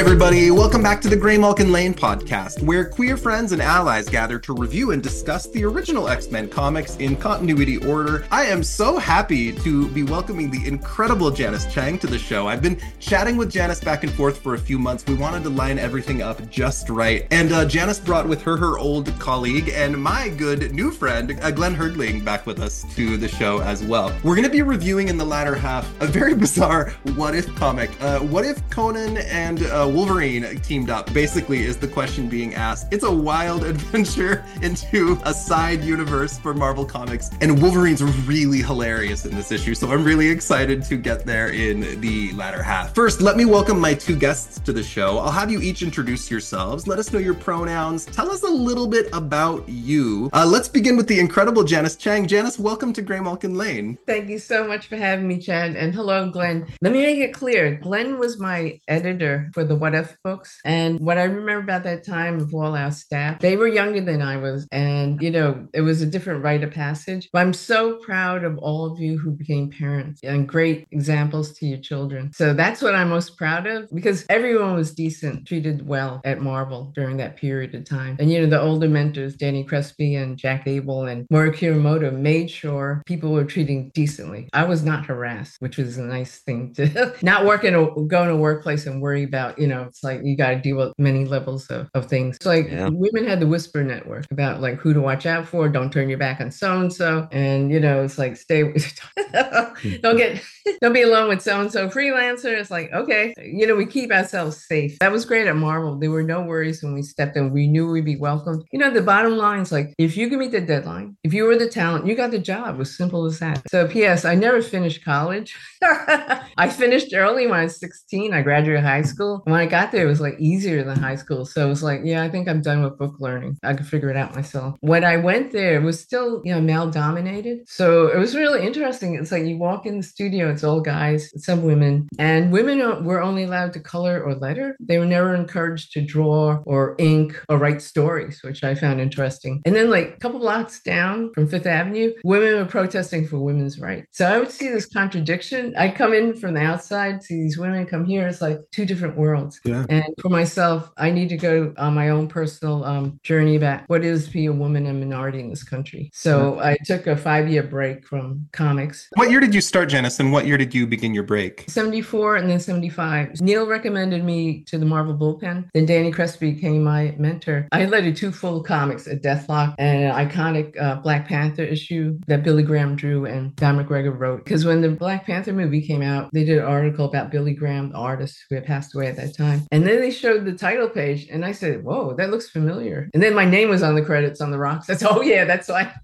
everybody. Welcome back to the Grey Malkin Lane podcast, where queer friends and allies gather to review and discuss the original X-Men comics in continuity order. I am so happy to be welcoming the incredible Janice Chiang to the show. I've been chatting with Janice back and forth for a few months. We wanted to line everything up just right. And Janice brought with her her old colleague and my good new friend, Glenn Herdling, back with us to the show as well. We're going to be reviewing in the latter half a very bizarre what-if comic. What if Conan and Wolverine teamed up, basically, is the question being asked. It's a wild adventure into a side universe for Marvel Comics, and Wolverine's really hilarious in this issue, so I'm really excited to get there in the latter half. First, let me welcome my two guests to the show. I'll have you each introduce yourselves. Let us know your pronouns. Tell us a little bit about you. Let's begin with the incredible Janice Chiang. Janice, welcome to Grey Malkin Lane. Thank you so much for having me, Chad, and hello, Glenn. Let me make it clear. Glenn was my editor for the What If books. And what I remember about that time of all our staff, they were younger than I was. And, you know, it was a different rite of passage. But I'm so proud of all of you who became parents and great examples to your children. So that's what I'm most proud of, because everyone was decent, treated well at Marvel during that period of time. And, you know, the older mentors, Danny Crespi and Jack Abel and Mori Kuramoto, made sure people were treating decently. I was not harassed, which was a nice thing to not go in a workplace and worry about, you know, it's like you got to deal with many levels of things. So like women had the Whisper Network about like who to watch out for, don't turn your back on so-and-so. And, you know, it's like, don't be alone with so-and-so freelancer. It's like, okay, you know, we keep ourselves safe. That was great at Marvel. There were no worries when we stepped in. We knew we'd be welcomed. You know, the bottom line is like, if you can meet the deadline, if you were the talent, you got the job. It was simple as that. So P.S., I never finished college. I finished early when I was 16. I graduated high school. When I got there, it was like easier than high school. So it was like, yeah, I think I'm done with book learning. I could figure it out myself. When I went there, it was still, you know, male dominated. So it was really interesting. It's like you walk in the studio, it's all guys, some women, and women were only allowed to color or letter. They were never encouraged to draw or ink or write stories, which I found interesting. And then like a couple blocks down from Fifth Avenue, women were protesting for women's rights. So I would see this contradiction. I come in from the outside, see these women come here. It's like two different worlds. Yeah. And for myself, I need to go on my own personal journey about what it is to be a woman and minority in this country. So I took a 5-year break from comics. What year did you start, Janice, and what year did you begin your break? 74 and then 75. Neil recommended me to the Marvel bullpen. Then Danny Crespi became my mentor. I led 2 full comics, a Deathlock and an iconic Black Panther issue that Billy Graham drew and Don McGregor wrote. Because when the Black Panther movie came out, they did an article about Billy Graham, the artist who had passed away at that time. And then they showed the title page and I said, whoa, that looks familiar. And then my name was on the credits on the rocks. That's, oh yeah, that's why.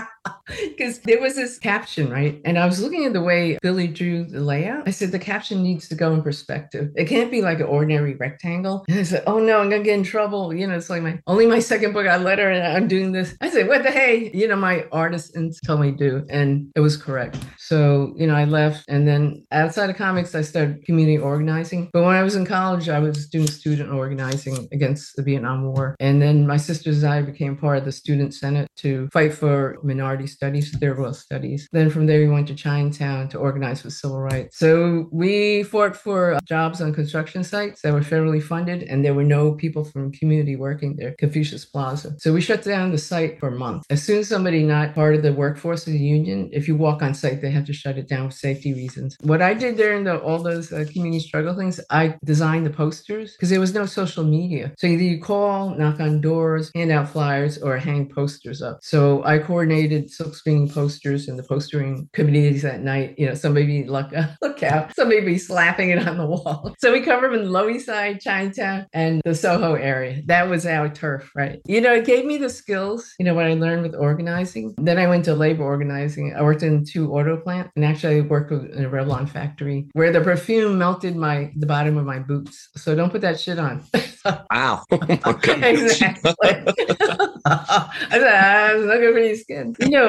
Because there was this caption, right? And I was looking at the way Billy drew the layout. I said, the caption needs to go in perspective. It can't be like an ordinary rectangle. And I said, oh no, I'm going to get in trouble. You know, it's like only my second book I letter and I'm doing this. I said, what the hey? You know, my artist told me to do. And it was correct. So, you know, I left. And then outside of comics, I started community organizing. But when I was in college, I was doing student organizing against the Vietnam War. And then my sisters and I became part of the Student Senate to fight for minority studies, third world studies. Then from there, we went to Chinatown to organize for civil rights. So we fought for jobs on construction sites that were federally funded, and there were no people from community working there, Confucius Plaza. So we shut down the site for a month. As soon as somebody not part of the workforce of the union, if you walk on site, they have to shut it down for safety reasons. What I did during all those community struggle things, I designed the posters because there was no social media. So either you call, knock on doors, hand out flyers, or hang posters up. So I coordinated silk screening posters and the postering committees at night. You know, somebody be look out, somebody be slapping it on the wall. So we covered in Lower East Side, Chinatown, and the Soho area. That was our turf, right? You know, it gave me the skills, you know, what I learned with organizing. Then I went to labor organizing. I worked in 2 auto plants, and actually I worked in a Revlon factory where the perfume melted the bottom of my boots. So don't put that shit on. Wow. Okay. Exactly. I said, it's not good for your skin. You know,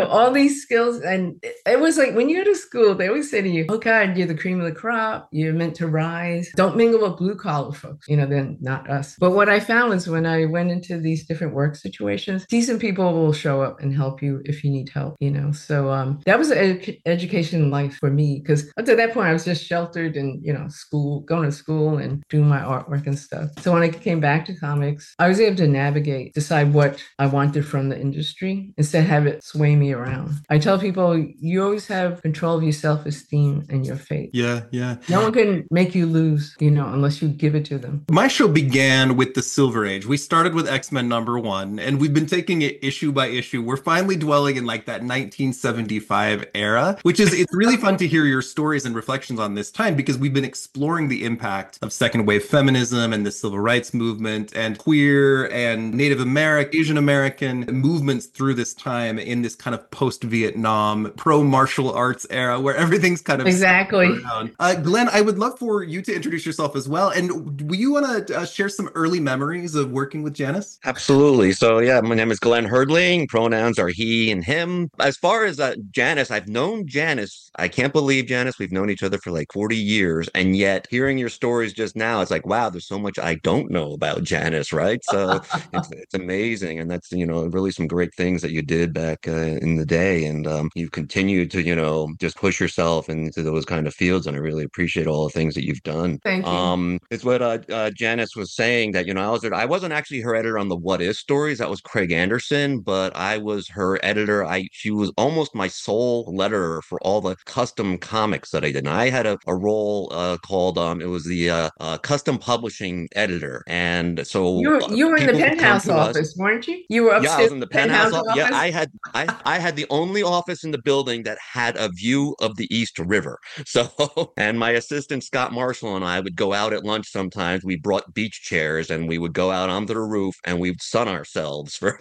all these skills. And it was like when you go to school, they always say to you, oh God, you're the cream of the crop. You're meant to rise. Don't mingle with blue collar folks. Then not us. But what I found was when I went into these different work situations, decent people will show up and help you if you need help. So that was an education life for me, because up to that point I was just sheltered and school, going to school and doing my artwork and stuff. So when I came back to comics, I was able to navigate, decide what I wanted from the industry instead of have it sway me around. I tell people, you always have control of your self-esteem and your fate. Yeah. No one can make you lose, unless you give it to them. My show began with the Silver Age. We started with X-Men #1, and we've been taking it issue by issue. We're finally dwelling in like that 1975 era, it's really fun to hear your stories and reflections on this time, because we've been exploring the impact of second wave feminism and the civil rights movement and queer and Native American, Asian American movements through this time in this kind of post-Vietnam, pro-martial arts era where everything's kind of exactly. Glenn, I would love for you to introduce yourself as well. And will you want to share some early memories of working with Janice? Absolutely. So yeah, my name is Glenn Herdling. Pronouns are he and him. As far as Janice, I've known Janice. I can't believe, Janice, we've known each other for like 40 years. And yet hearing your stories just now, it's like, wow, there's so much I don't know about Janice, right? So it's amazing. And that's, really some great things that you did back in the day. And you've continued to, just push yourself into those kind of fields. And I really appreciate all the things that you've done. Thank you. It's what Janice was saying, that, I wasn't actually her editor on the What If stories. That was Craig Anderson, but I was her editor. She was almost my sole letterer for all the custom comics that I did. And I had a role called it was the custom publishing editor. And so you were in the penthouse office, weren't you? You were upstairs. Yeah, I was in the penthouse office. Yeah, I had the only office in the building that had a view of the East River. So, and my assistant Scott Marshall and I would go out at lunch sometimes. We brought beach chairs and we would go out onto the roof and we'd sun ourselves for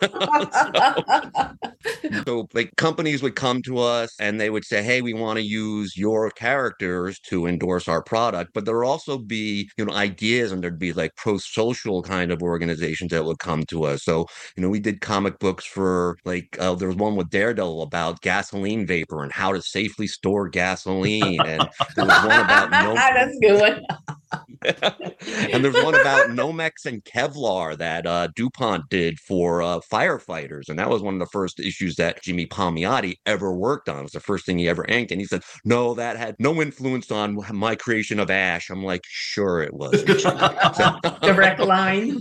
so like companies would come to us and they would say, hey, we want to use your characters to endorse our product. But there would also be, ideas, and there'd be like pro-social kind of organizations that would come to us. So, we did comic books for like, there was one with Daredevil about gasoline vapor and how to safely store gasoline. And there was one about that's a good one. And there's one about Nomex and Kevlar that DuPont did for firefighters. And that was one of the first issues that Jimmy Palmiotti ever worked on. It was the first thing he ever inked. And he said, no, that had no influence on my creation of Ash. I'm like, sure it was. Direct line.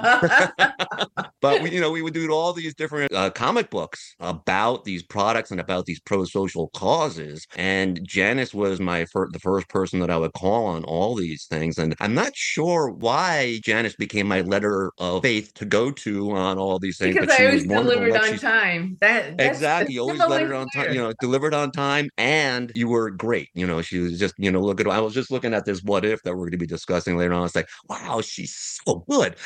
But we would do all these different comic books about these products and about these pro-social causes. And Janice was the first person that I would call on all these things. And I'm not sure why Janice became my letter of faith to go to on all these things. Because I always delivered on time. Exactly. You always delivered on time, delivered on time, and you were great. She was just, look at, I was just looking at this What If that we're going to be discussing later on. It's like, wow, she's so good.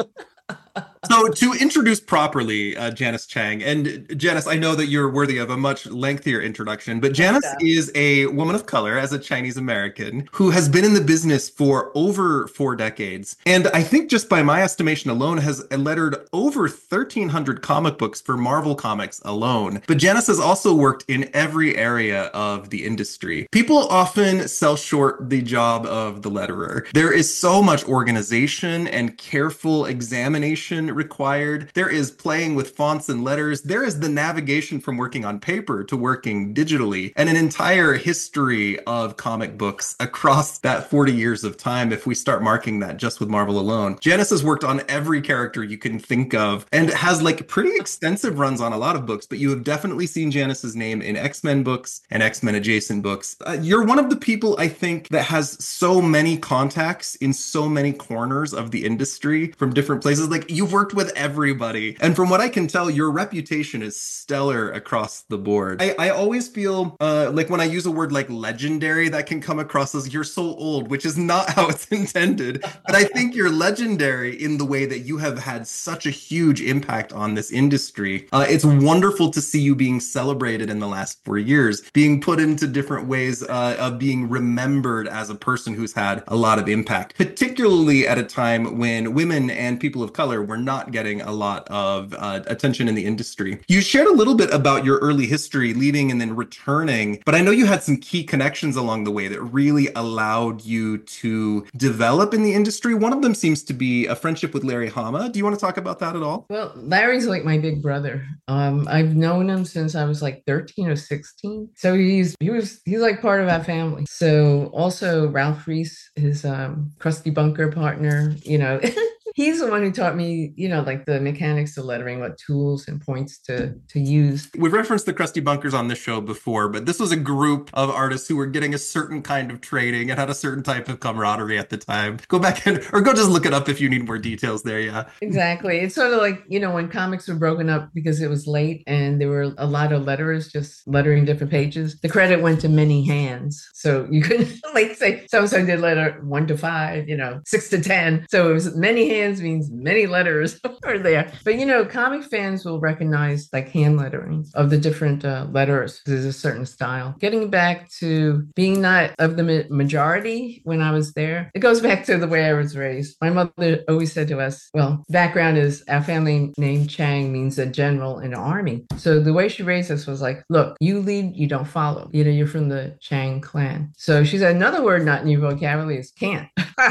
So to introduce properly Janice Chiang, and Janice, I know that you're worthy of a much lengthier introduction, but Janice is a woman of color as a Chinese American who has been in the business for over 4 decades. And I think just by my estimation alone has lettered over 1,300 comic books for Marvel Comics alone. But Janice has also worked in every area of the industry. People often sell short the job of the letterer. There is so much organization and careful examination required. There is playing with fonts and letters. There is the navigation from working on paper to working digitally, and an entire history of comic books across that 40 years of time, if we start marking that just with Marvel alone. Janice has worked on every character you can think of and has like pretty extensive runs on a lot of books, but you have definitely seen Janice's name in X-Men books and X-Men adjacent books. You're one of the people, I think, that has so many contacts in so many corners of the industry from different places. Like, you've worked with everybody. And from what I can tell, your reputation is stellar across the board. I always feel like when I use a word like legendary, that can come across as you're so old, which is not how it's intended. But I think you're legendary in the way that you have had such a huge impact on this industry. It's wonderful to see you being celebrated in the last 4 years, being put into different ways of being remembered as a person who's had a lot of impact, particularly at a time when women and people of color were not getting a lot of attention in the industry. You shared a little bit about your early history, leaving and then returning, but I know you had some key connections along the way that really allowed you to develop in the industry. One of them seems to be a friendship with Larry Hama. Do you want to talk about that at all? Well, Larry's like my big brother. I've known him since I was like 13 or 16. So he's like part of our family. So also Ralph Reese, his Krusty Bunker partner, he's the one who taught me, like the mechanics of lettering, what tools and points to use. We've referenced the Krusty Bunkers on this show before, but this was a group of artists who were getting a certain kind of training and had a certain type of camaraderie at the time. Go back or go just look it up if you need more details there. Yeah, exactly. It's sort of like, when comics were broken up because it was late and there were a lot of letterers just lettering different pages. The credit went to many hands. So you couldn't like say so-and-so did letter 1 to 5, 6 to 10. So it was many hands means many letters are there. But comic fans will recognize like hand lettering of the different letters. There's a certain style. Getting back to being not of the majority when I was there, it goes back to the way I was raised. My mother always said to us, well, background is our family name Chang means a general in the army. So the way she raised us was like, look, you lead, you don't follow. You're from the Chang clan. So she said another word not in your vocabulary is can't.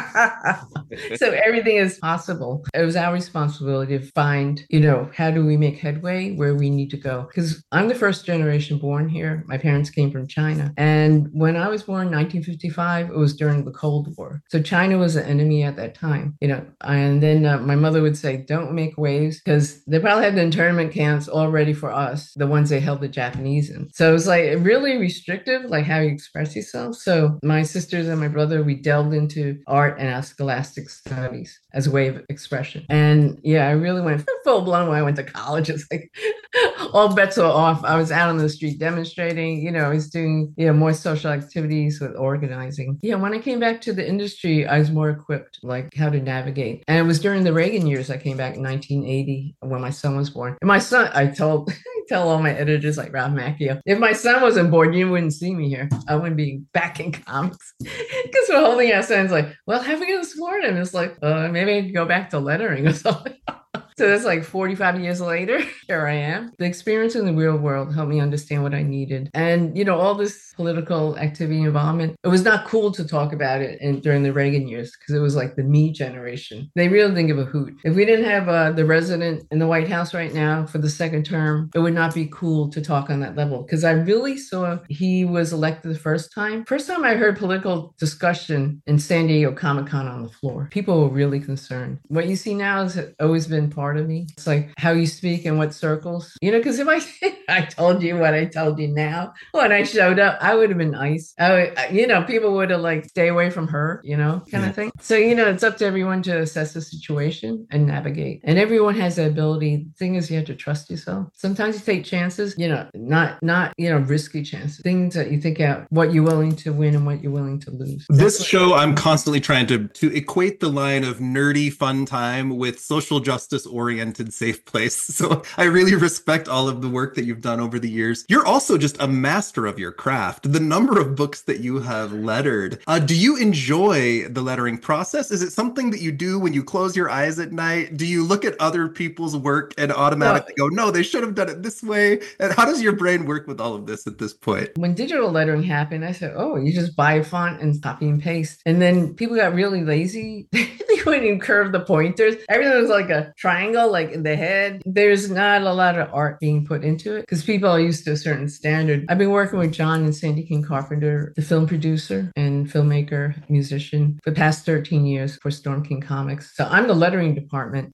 So everything is possible. It was our responsibility to find, how do we make headway where we need to go? Because I'm the first generation born here. My parents came from China. And when I was born in 1955, it was during the Cold War. So China was an enemy at that time, and then my mother would say, don't make waves because they probably had the internment camps all ready for us, the ones they held the Japanese in. So it was like really restrictive, like how you express yourself. So my sisters and my brother, we delved into art and our scholastic studies as a way of expression. And yeah, I really went full blown when I went to college. It's like all bets were off. I was out on the street demonstrating, I was doing, more social activities with organizing. Yeah, when I came back to the industry, I was more equipped, like how to navigate. And it was during the Reagan years I came back in 1980 when my son was born. And my son, I tell all my editors like Ralph Macchio, if my son wasn't born, you wouldn't see me here. I wouldn't be back in comics. Because we're holding our sons like, well, how are we going to support him? It's like, maybe I could go back to lettering or something. So that's like 45 years later, here I am. The experience in the real world helped me understand what I needed. And, all this political activity involvement, it was not cool to talk about it during the Reagan years because it was like the me generation. They really didn't give a hoot. If we didn't have the resident in the White House right now for the second term, it would not be cool to talk on that level because I really saw he was elected the first time. First time I heard political discussion in San Diego Comic-Con on the floor. People were really concerned. What you see now has always been part of me. It's like how you speak in what circles, because if I told you what I told you now, when I showed up, I would have been nice. People would have like, stay away from her, kind of thing. So, it's up to everyone to assess the situation and navigate. And everyone has the ability. The thing is, you have to trust yourself. Sometimes you take chances, not risky chances, things that you think out what you're willing to win and what you're willing to lose. This show, I'm constantly trying to equate the line of nerdy fun time with social justice oriented safe place. So I really respect all of the work that you've done over the years. You're also just a master of your craft. The number of books that you have lettered. Do you enjoy the lettering process? Is it something that you do when you close your eyes at night? Do you look at other people's work and automatically go, no, they should have done it this way? And how does your brain work with all of this at this point? When digital lettering happened, I said, oh, you just buy a font and copy and paste. And then people got really lazy. They wouldn't even curve the pointers. Everything was like a triangle, like in the head. There's not a lot of art being put into it because people are used to a certain standard. I've been working with John and Sandy King Carpenter, the film producer and filmmaker, musician, for the past 13 years for Storm King Comics. So I'm the lettering department.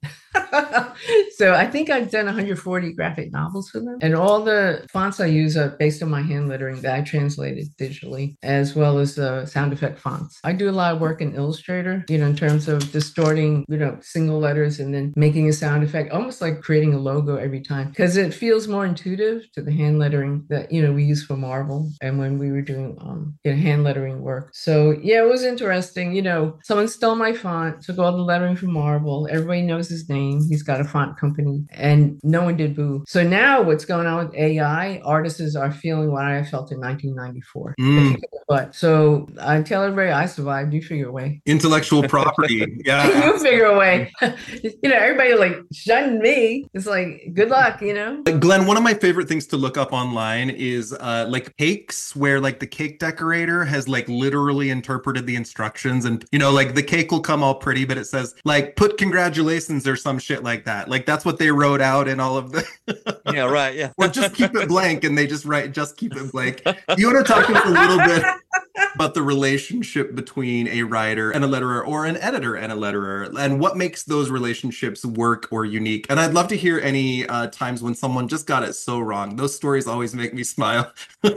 So I think I've done 140 graphic novels for them. And all the fonts I use are based on my hand lettering that I translated digitally, as well as sound effect fonts. I do a lot of work in Illustrator, in terms of distorting, single letters and then making a sound effect, almost like creating a logo every time, because it feels more intuitive to the hand lettering that, we use for Marvel and when we were doing hand lettering work. So yeah, it was interesting. Someone stole my font, took all the lettering from Marvel. Everybody knows his name. He's got a font company and no one did boo. So now what's going on with AI, artists are feeling what I felt in 1994. But so I tell everybody I survived, you figure a way. Intellectual property. Yeah. You figure a way. Everybody like like, shun me. It's like, good luck, you know? Glenn, one of my favorite things to look up online is like cakes where like the cake decorator has like literally interpreted the instructions, and you know, like the cake will come all pretty, but it says like put congratulations or some shit like that. Like that's what they wrote out in all of the Yeah, right. Yeah. or just keep it blank, and they just write just keep it blank. You want to talk to us a little bit about the relationship between a writer and a letterer, or an editor and a letterer, and what makes those relationships work or unique. And I'd love to hear any times when someone just got it so wrong. Those stories always make me smile.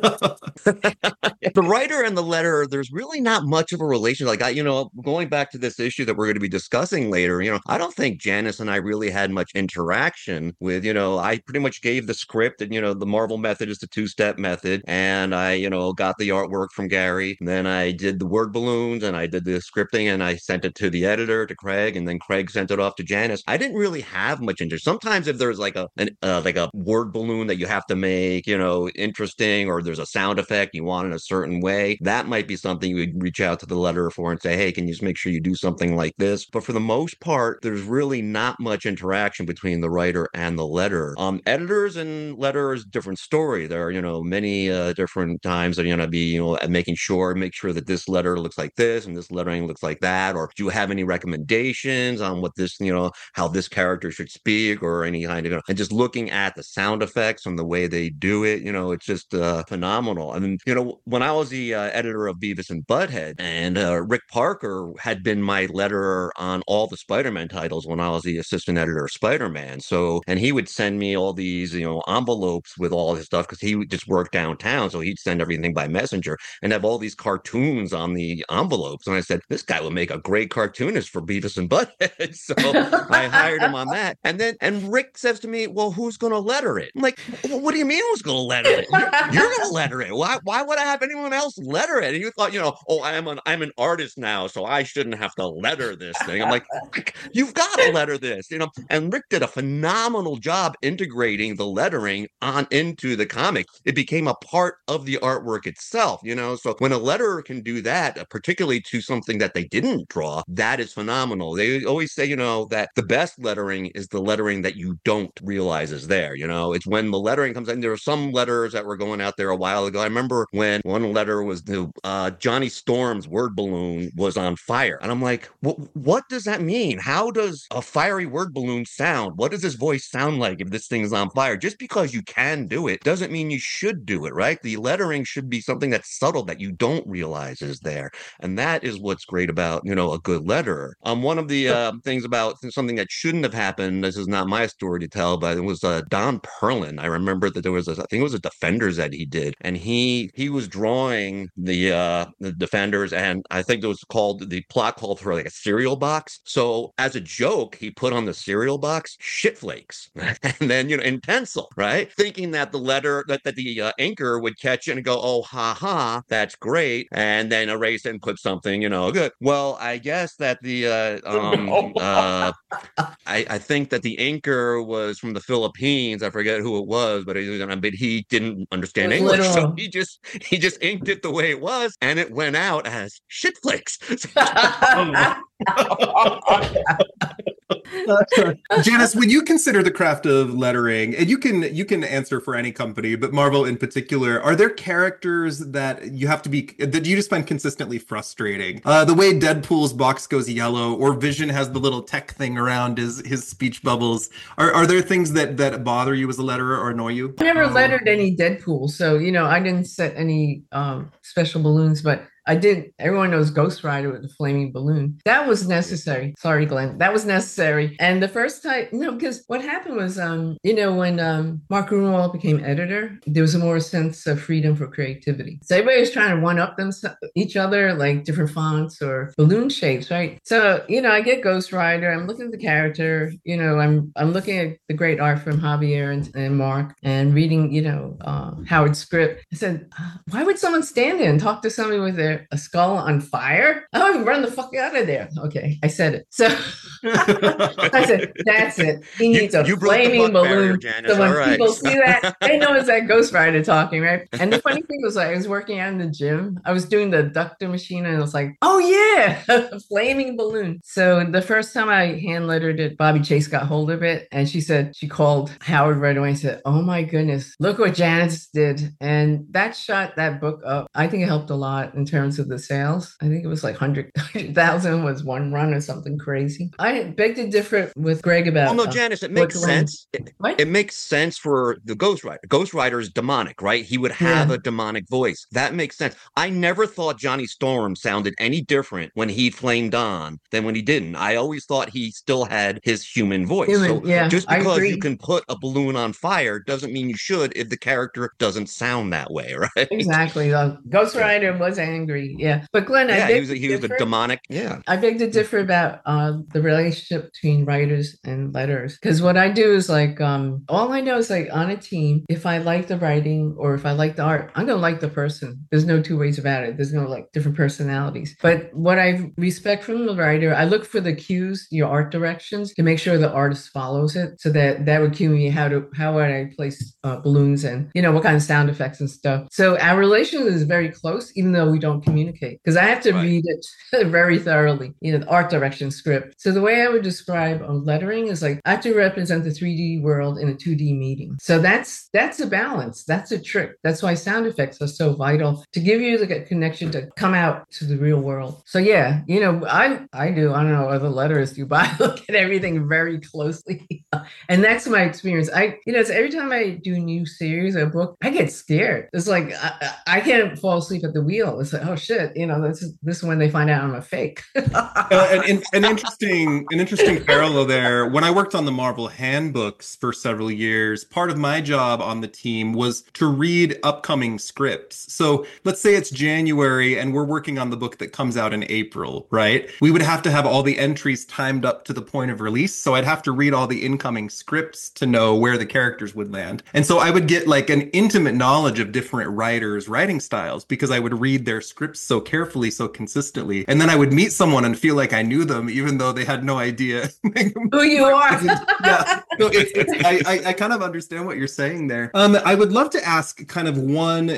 The writer and the letterer, there's really not much of a relation. Like, going back to this issue that we're going to be discussing later, I don't think Janice and I really had much interaction with, I pretty much gave the script, and, the Marvel method is the two-step method. And I, got the artwork from Gary. And then I did the word balloons, and I did the scripting, and I sent it to the editor, to Craig, and then Craig sent it off to Janice. I didn't really have much interest. Sometimes if there's like a word balloon that you have to make, interesting, or there's a sound effect you want in a certain way, that might be something you would reach out to the letterer for and say, hey, can you just make sure you do something like this? But for the most part, there's really not much interaction between the writer and the letterer. Editors and letterers, different story. There are, many different times that you're going to be, make sure that this letter looks like this and this lettering looks like that. Or do you have any recommendations on what this, how this character should speak, or any kind of, and just looking at the sound effects and the way they do it, it's just phenomenal. I mean, when I was the editor of Beavis and Butthead, and Rick Parker had been my letterer on all the Spider-Man titles when I was the assistant editor of Spider-Man. So, and he would send me all these, envelopes with all his stuff, because he would just work downtown. So he'd send everything by messenger and have all these cartoons on the envelopes. And I said, this guy would make a great cartoonist for Beavis and Butthead. So I hired him on that. And Rick says to me, well, who's going to letter it? I'm like, well, what do you mean who's going to letter it? You're going to letter it. Why would I have anyone else letter it? And you thought, oh, I'm an artist now, so I shouldn't have to letter this thing. I'm like, you've got to letter this, And Rick did a phenomenal job integrating the lettering on into the comic. It became a part of the artwork itself, So when a letterer can do that, particularly to something that they didn't draw, that is phenomenal. They always say, that the best lettering is the lettering that you don't realize is there. It's when the lettering comes in. There were some letters that were going out there a while ago. I remember when one letter was Johnny Storm's word balloon was on fire. And I'm like, what does that mean? How does a fiery word balloon sound? What does his voice sound like if this thing is on fire? Just because you can do it doesn't mean you should do it, right? The lettering should be something that's subtle that you don't realize is there. And that is what's great about, a good letterer. One of the things about something that shouldn't have happened, this is not my story to tell, but it was Don Perlin. I remember that there was I think it was a Defenders that he did, and he was drawing the Defenders, and I think the plot called for like a cereal box. So as a joke, he put on the cereal box shit flakes, and then in pencil, right, thinking that the anchor would catch it and go, oh, ha ha, that's great, and then erase it and put something, good. Well, I guess that I think that the anchor was from the Philippines. I forget who it was, but he didn't understand English, so he just inked it the way it was, and it went out as shit flakes. Janice, when you consider the craft of lettering, and you can answer for any company, but Marvel in particular, are there characters that you just find consistently frustrating? The way Deadpool's box goes yellow, or Vision has the little tech thing around his speech bubbles. Are there things that bother you as a letterer or annoy you? I never lettered any Deadpool, so I didn't set any special balloons, but I did. Everyone knows Ghost Rider with the flaming balloon. That was necessary. Sorry, Glenn. That was necessary. And the first time, because what happened was, when Mark Gruenwald became editor, there was a more sense of freedom for creativity. So everybody was trying to one-up each other, like different fonts or balloon shapes, right? So, I get Ghost Rider. I'm looking at the character. I'm looking at the great art from Javier and Mark, and reading, Howard's script. I said, why would someone stand there and talk to somebody with their a skull on fire? Oh, run the fuck out of there. Okay, I said it. So I said, that's it. He needs a you broke the flaming buck barrier, balloon. Janice. So when All right. people see that, they know it's that Ghost Rider talking, right? And the funny thing was, like, I was working out in the gym. I was doing the ductor machine, and I was like, oh yeah, a flaming balloon. So the first time I hand lettered it, Bobby Chase got hold of it, and she called Howard right away and said, oh my goodness, look what Janice did. And that shot that book up. I think it helped a lot in terms of the sales. I think it was like 100,000 was one run or something crazy. I beg to differ with Greg about. Well, no, Janice, it makes sense. It makes sense for the Ghost Rider. Ghost Rider is demonic, right? He would have a demonic voice. That makes sense. I never thought Johnny Storm sounded any different when he flamed on than when he didn't. I always thought he still had his human voice. Just because you can put a balloon on fire doesn't mean you should if the character doesn't sound that way, right? Exactly. Ghost Rider was angry. Yeah. But Glenn, he was a demonic. Yeah. I beg to differ about the relationship between writers and letters. Because what I do is like, all I know is like on a team, if I like the writing or if I like the art, I'm going to like the person. There's no two ways about it. There's no like different personalities. But what I respect from the writer, I look for the cues, your art directions, to make sure the artist follows it. So that would cue me how would I place balloons and, what kind of sound effects and stuff. So our relationship is very close, even though we don't communicate, because I have to read it very thoroughly, the art direction script. So the way I would describe lettering is like I have to represent the 3D world in a 2D meeting. So that's a balance. That's a trick. That's why sound effects are so vital to give you the connection to come out to the real world. So yeah, I don't know other letters do, but I look at everything very closely. And that's my experience. It's every time I do a new series or a book, I get scared. It's like I can't fall asleep at the wheel. It's like, oh shit, this is when they find out I'm a fake. An interesting parallel there. When I worked on the Marvel handbooks for several years, part of my job on the team was to read upcoming scripts. So let's say it's January and we're working on the book that comes out in April, right? We would have to have all the entries timed up to the point of release. So I'd have to read all the incoming scripts to know where the characters would land. And so I would get like an intimate knowledge of different writers' writing styles because I would read their scripts so carefully, so consistently. And then I would meet someone and feel like I knew them, even though they had no idea who you are. Yeah. So I kind of understand what you're saying there. I would love to ask kind of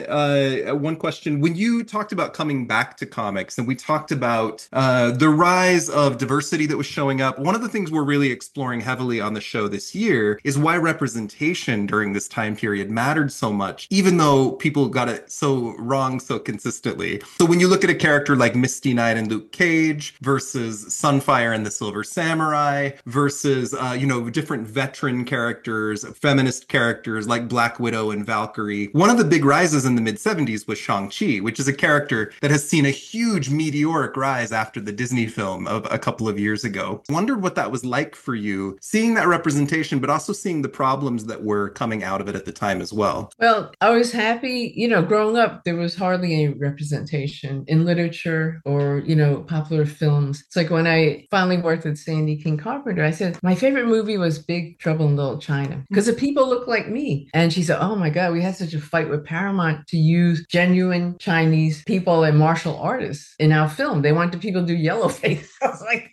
one question. When you talked about coming back to comics and we talked about the rise of diversity that was showing up, one of the things we're really exploring heavily on the show this year is why representation during this time period mattered so much, even though people got it so wrong so consistently. So when you look at a character like Misty Knight and Luke Cage versus Sunfire and the Silver Samurai versus, different veteran characters, feminist characters like Black Widow and Valkyrie, one of the big rises in the mid-70s was Shang-Chi, which is a character that has seen a huge meteoric rise after the Disney film of a couple of years ago. Wondered what that was like for you, seeing that representation, but also seeing the problems that were coming out of it at the time as well. Well, I was happy, growing up, there was hardly any representation in literature or, popular films. It's like when I finally worked with Sandy King Carpenter, I said, my favorite movie was Big Trouble in Little China because the people look like me. And she said, oh my God, we had such a fight with Paramount to use genuine Chinese people and martial artists in our film. They wanted people to do yellow face. I was like,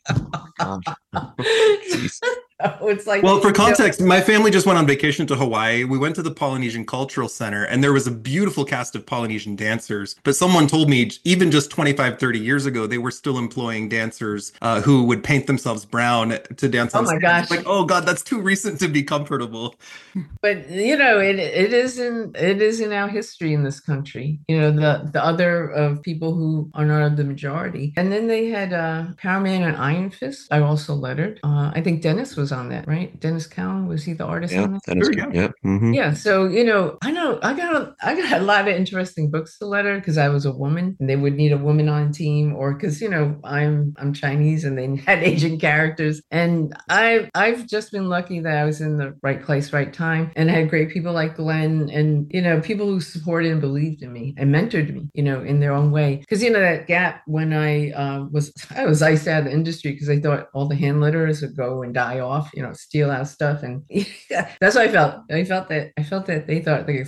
it's like, well, for context, my family just went on vacation to Hawaii. We went to the Polynesian Cultural Center and there was a beautiful cast of Polynesian dancers. But someone told me even just 25, 30 years ago, they were still employing dancers who would paint themselves brown to dance on stage. Oh my gosh. Like, oh God, that's too recent to be comfortable. But, it is in our history in this country, the other of people who are not the majority. And then they had Power Man and Iron Fist. I also lettered. I think Dennis was on that, right? Dennis Cowan, was he the artist on that? Dennis Cowan, yeah. Mm-hmm. Yeah. So, I know I got a lot of interesting books to letter because I was a woman and they would need a woman on team, or because, I'm Chinese and they had Asian characters. And I've just been lucky that I was in the right place, right time, and had great people like Glenn and, people who supported and believed in me and mentored me, in their own way. Because, that gap when I was iced out of the industry because I thought all the hand letters would go and die off, steal our stuff. And that's what I felt. I felt that they thought they could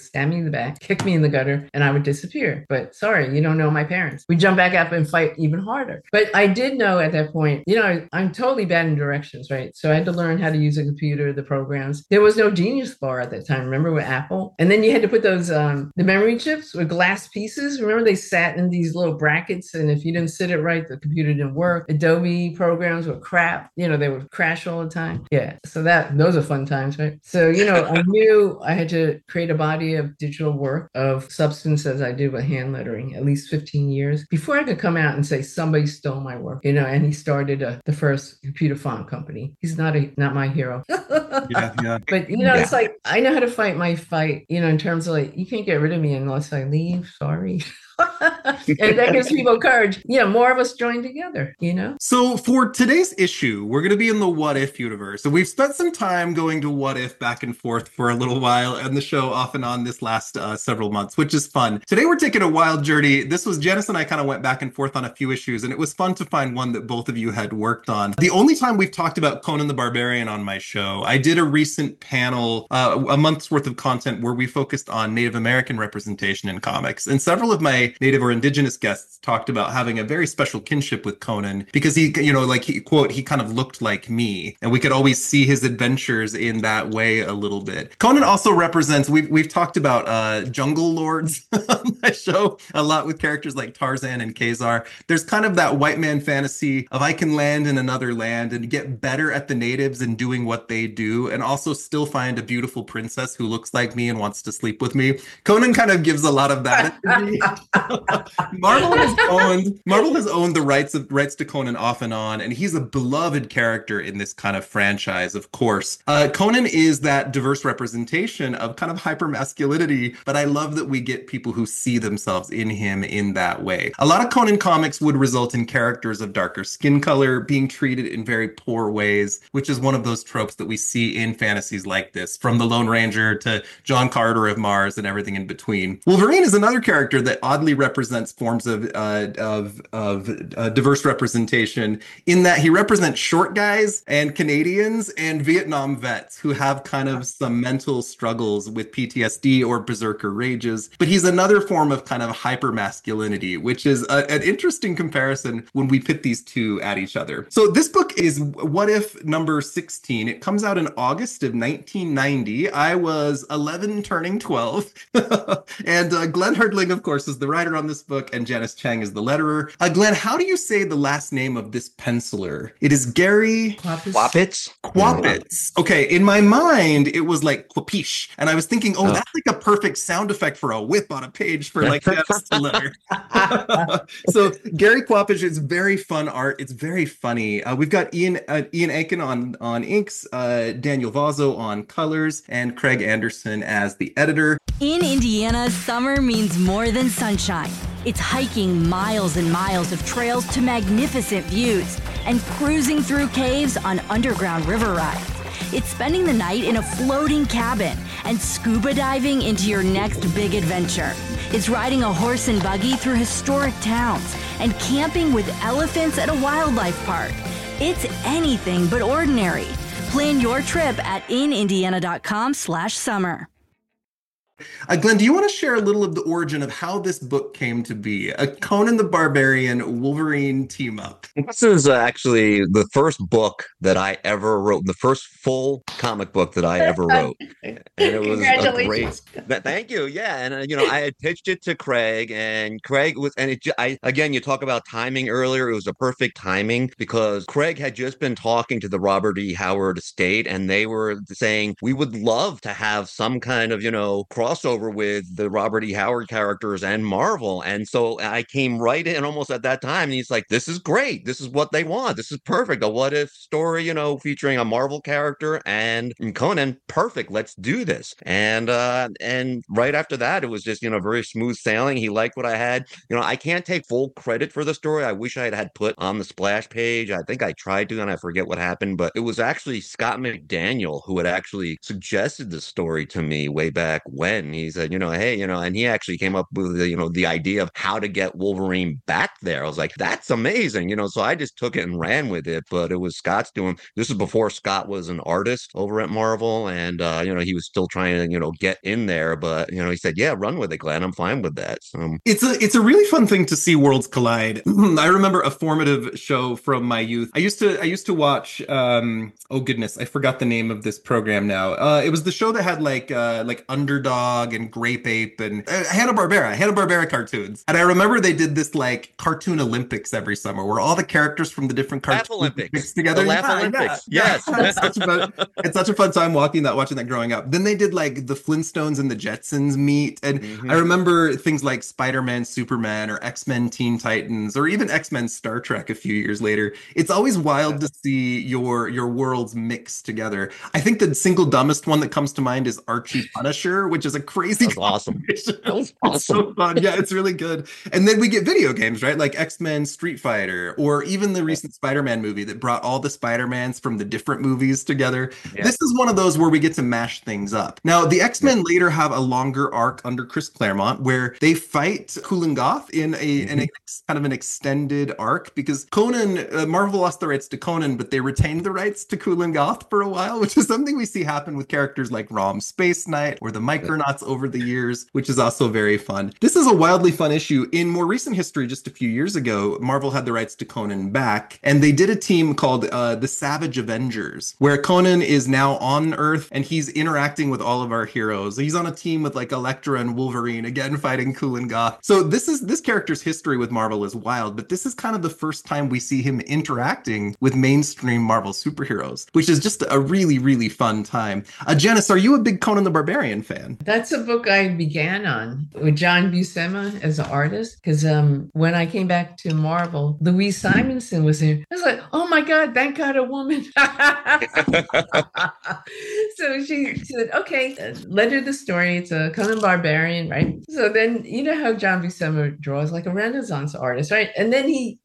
stab me in the back, kick me in the gutter, and I would disappear. But sorry, you don't know my parents. We jump back up and fight even harder. But I did know at that point, I'm totally bad in directions, right? So I had to learn how to use a computer, the programs. There was no Genius Bar at that time, remember, with Apple? And then you had to put those, the memory chips with glass pieces. Remember, they sat in these little brackets, and if you didn't sit it right, the computer didn't work. Adobe programs were crap. They would crash all the time. Yeah. So those are fun times, right? So, I knew I had to create a body of digital work of substance as I did with hand lettering, at least 15 years before I could come out and say somebody stole my work, and he started the first computer font company. He's not my hero. Yeah. But, it's like, I know how to fight my fight, in terms of like, you can't get rid of me unless I leave. Sorry. And that gives people courage. More of us join together, So for today's issue, we're going to be in the What If universe. So we've spent some time going to What If back and forth for a little while, and the show off and on this last several months, which is fun. Today we're taking a wild journey. Janice and I kind of went back and forth on a few issues, and it was fun to find one that both of you had worked on. The only time we've talked about Conan the Barbarian on my show, I did a recent panel, a month's worth of content where we focused on Native American representation in comics, and several of my Native or Indigenous guests talked about having a very special kinship with Conan because he kind of looked like me, and we could always see his adventures in that way a little bit. Conan also represents, we've talked about jungle lords on my show a lot with characters like Tarzan and Khazar. There's kind of that white man fantasy of I can land in another land and get better at the natives and doing what they do, and also still find a beautiful princess who looks like me and wants to sleep with me. Conan kind of gives a lot of that. Marvel has owned the rights to Conan off and on, and he's a beloved character in this kind of franchise, of course. Conan is that diverse representation of kind of hypermasculinity, but I love that we get people who see themselves in him in that way. A lot of Conan comics would result in characters of darker skin color being treated in very poor ways, which is one of those tropes that we see in fantasies like this, from the Lone Ranger to John Carter of Mars and everything in between. Wolverine is another character that oddly represents forms of diverse representation in that he represents short guys and Canadians and Vietnam vets who have kind of some mental struggles with PTSD or berserker rages. But he's another form of kind of hyper masculinity, which is an interesting comparison when we pit these two at each other. So this book is What If number 16. It comes out in August of 1990. I was 11 turning 12. And Glenn Herdling, of course, is the writer on this book, and Janice Chang is the letterer. Glenn, how do you say the last name of this penciler? It is Gary Kwapitz. Kwapitz. Okay, in my mind, it was like Kwapish. And I was thinking, that's like a perfect sound effect for a whip on a page for like Janice to letter. So Gary Kwapitz is very fun art. It's very funny. We've got Ian Aiken on inks, Daniel Vazzo on colors, and Craig Anderson as the editor. In Indiana, summer means more than sunshine. It's hiking miles and miles of trails to magnificent views and cruising through caves on underground river rides. It's spending the night in a floating cabin and scuba diving into your next big adventure. It's riding a horse and buggy through historic towns and camping with elephants at a wildlife park. It's anything but ordinary. Plan your trip at inindiana.com/summer. Glenn, do you want to share a little of the origin of how this book came to be? A Conan the Barbarian Wolverine team up. This is actually the first book that I ever wrote, the first full comic book that I ever wrote. And it was Congratulations. Thank you. Yeah. And, I had pitched it to Craig, and Craig was, and again, you talk about timing earlier. It was a perfect timing because Craig had just been talking to the Robert E. Howard estate, and they were saying, we would love to have some kind of, crossover with the Robert E. Howard characters and Marvel. And so I came right in almost at that time, and he's like, this is great. This is what they want. This is perfect. A what if story, featuring a Marvel character and Conan. Perfect. Let's do this. And right after that, it was just, very smooth sailing. He liked what I had. I can't take full credit for the story. I wish I had put on the splash page. I think I tried to, and I forget what happened, but it was actually Scott McDaniel who had actually suggested the story to me way back when. Glenn. He said, hey, and he actually came up with the idea of how to get Wolverine back there. I was like, that's amazing, so I just took it and ran with it. But it was Scott's doing. This is before Scott was an artist over at Marvel, and he was still trying to get in there. But he said, yeah, run with it, Glenn. I'm fine with that. So it's a really fun thing to see worlds collide. I remember a formative show from my youth. I used to watch. Oh goodness, I forgot the name of this program now. It was the show that had like Underdog and Grape Ape and Hanna-Barbera cartoons. And I remember they did this like cartoon Olympics every summer where all the characters from the different cartoons Olympics together. The Laugh Olympics. Yes. It's such a fun time watching that growing up. Then they did like the Flintstones and the Jetsons meet. And I remember things like Spider-Man, Superman, or X-Men Teen Titans, or even X-Men Star Trek a few years later. It's always wild to see your worlds mixed together. I think the single dumbest one that comes to mind is Archie Punisher, which is a crazy. That was awesome. It's so fun. Yeah, it's really good. And then we get video games, right? Like X-Men Street Fighter, or even the recent Spider-Man movie that brought all the Spider-Mans from the different movies together. Yeah. This is one of those where we get to mash things up. Now, the X-Men later have a longer arc under Chris Claremont where they fight Kulan Gath in an kind of an extended arc, because Conan, Marvel lost the rights to Conan, but they retained the rights to Kulan Gath for a while, which is something we see happen with characters like Rom Space Knight or the Micronauts over the years, which is also very fun. This is a wildly fun issue. In more recent history, just a few years ago, Marvel had the rights to Conan back, and they did a team called the Savage Avengers, where Conan is now on Earth and he's interacting with all of our heroes. He's on a team with like Elektra and Wolverine, again fighting Kulan Gath. So this character's history with Marvel is wild, but this is kind of the first time we see him interacting with mainstream Marvel superheroes, which is just a really, really fun time. Janice, are you a big Conan the Barbarian fan? That's a book I began on with John Buscema as an artist, because when I came back to Marvel, Louise Simonson was there. I was like, oh my God, thank God a woman. So she said, okay, let her the story. It's a Conan Barbarian, right? So then, you know how John Buscema draws like a Renaissance artist, right? And then he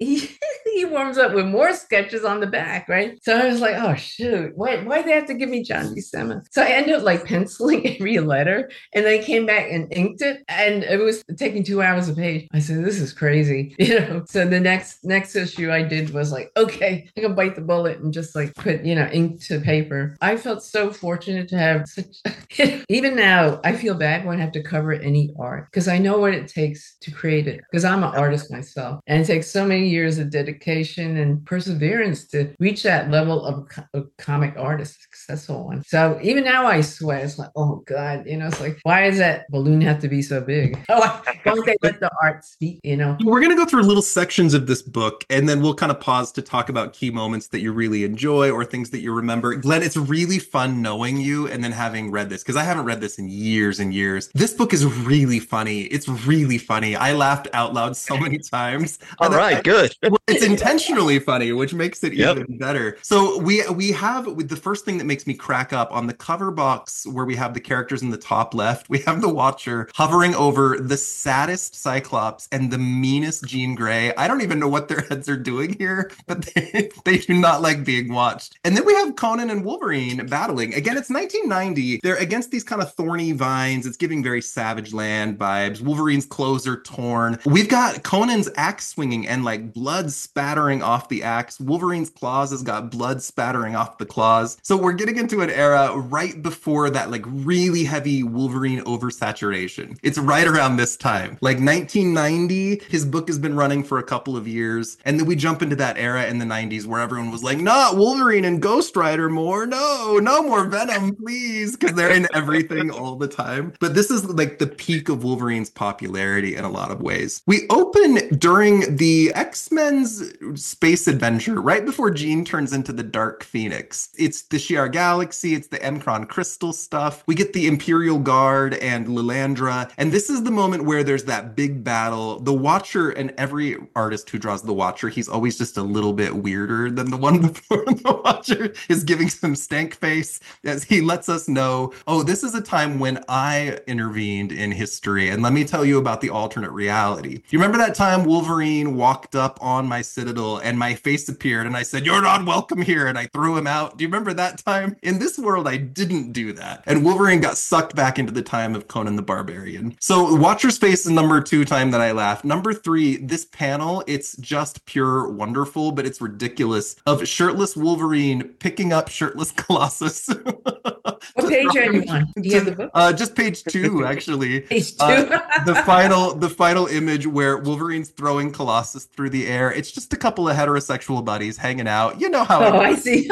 warms up with more sketches on the back, right? So I was like, oh shoot, why they have to give me John Buscema? So I ended up like penciling every letter, and then I came back and inked it, and it was taking 2 hours a page. I said, this is crazy, So the next issue I did was like, okay, I can bite the bullet and just like put, ink to paper. I felt so fortunate to have such. Even now, I feel bad when I have to cover any art, because I know what it takes to create it, because I'm an artist myself, and it takes so many years of dedication and perseverance to reach that level of a comic artist, a successful one. So even now I sweat. It's like, oh God, it's like, why does that balloon have to be so big? Why don't they let the art speak, We're going to go through little sections of this book, and then we'll kind of pause to talk about key moments that you really enjoy or things that you remember. Glenn, it's really fun knowing you and then having read this, because I haven't read this in years and years. This book is really funny. It's really funny. I laughed out loud so many times. All right, good. It's intentionally funny, which makes it even better. So we have the first thing that makes me crack up on the cover box, where we have the characters in the top left. We have the Watcher hovering over the saddest Cyclops and the meanest Jean Grey. I don't even know what their heads are doing here, but they do not like being watched. And then we have Conan and Wolverine battling. Again, it's 1990. They're against these kind of thorny vines. It's giving very Savage Land vibes. Wolverine's clothes are torn. We've got Conan's axe swinging and like blood spattering off the axe. Wolverine's claws has got blood spattering off the claws. So we're getting into an era right before that like really heavy Wolverine oversaturation. It's right around this time. Like 1990, his book has been running for a couple of years. And then we jump into that era in the 90s where everyone was like, not Wolverine and Ghost Rider more. No more Venom, please. Because they're in everything all the time. But this is like the peak of Wolverine's popularity in a lot of ways. We open during the X-Men's space adventure, right before Jean turns into the Dark Phoenix. It's the Shi'ar Galaxy, it's the M'Kraan Crystal stuff. We get the Imperial Guard and Lilandra. And this is the moment where there's that big battle. The Watcher, and every artist who draws the Watcher, he's always just a little bit weirder than the one before. The Watcher is giving some stank face as he lets us know, oh, this is a time when I intervened in history. And let me tell you about the alternate reality. You remember that time Wolverine walked up on my Citadel and my face appeared and I said, "You're not welcome here," and I threw him out. Do you remember that time? In this world, I didn't do that. And Wolverine got sucked back into the time of Conan the Barbarian. So Watcher's Face is number 2 time that I laughed. Number 3, this panel, it's just pure wonderful, but it's ridiculous, of shirtless Wolverine picking up shirtless Colossus. What page are you on? Do you have the book? Just page 2, actually. Page 2. The final image where Wolverine's throwing Colossus through the air. It's just a couple of heterosexual buddies hanging out. You know how. Oh, I see.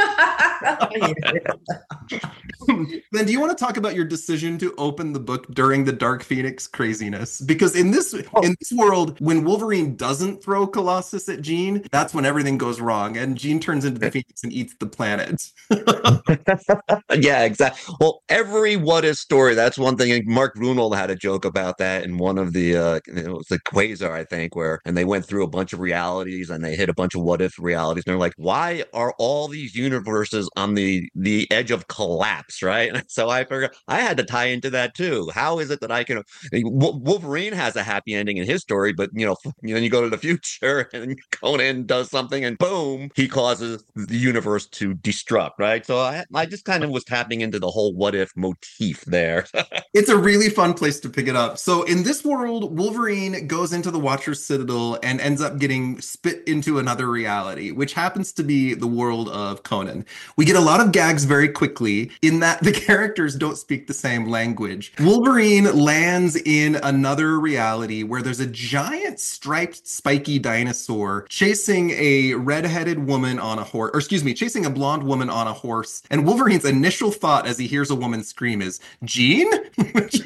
Then do you want to talk about your decision to open the book during the Dark Phoenix craziness? Because in this world, when Wolverine doesn't throw Colossus at Jean, that's when everything goes wrong, and Jean turns into the Phoenix and eats the planet. Yeah, exactly. Well, every What If story, that's one thing. Mark Runnell had a joke about that in one of the it was the Quasar, I think, and they went through a bunch of realities and they hit a bunch of what if realities, and they're like, why are all these universes on the edge of collapse, right? And so I figured I had to tie into that too. How is it that I can Wolverine has a happy ending in his story, but you go to the future and Conan does something and boom, he causes the universe to destruct, right? So I just kind of was tapping into the whole what if motif there. It's a really fun place to pick it up. So in this world, Wolverine goes into the Watcher's Citadel and ends up getting spit into another reality, which happens to be the world of Conan. We get a lot of gags very quickly in that the characters don't speak the same language. Wolverine lands in another reality where there's a giant striped spiky dinosaur chasing a redheaded woman on a horse, or excuse me, chasing a blonde woman on a horse. And Wolverine's initial thought as he hears a woman scream is, "Jean?" which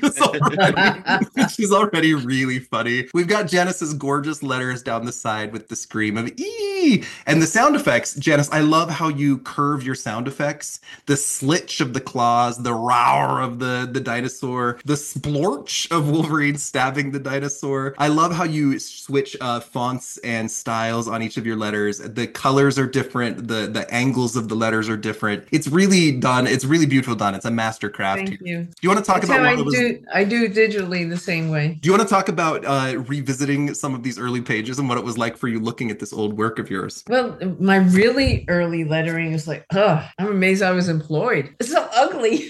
is already really funny. We've got Janice's gorgeous letters down the side with the scream of "ee!" And the sound effects, Janice, I love how you curve your sound effects. The slitch of the claws, the roar of the dinosaur, the splorch of Wolverine stabbing the dinosaur. I love how you switch fonts and styles on each of your letters. The colors are different. The angles of the letters are different. It's really done. It's really beautiful done. It's a mastercraft. Thank you. Do you want to talk about I do digitally the same way. Do you want to talk about revisiting some of these early pages and what it was like for you looking at this old work of yours? Well, my really early lettering is like, I'm amazed I was employed. It's so ugly.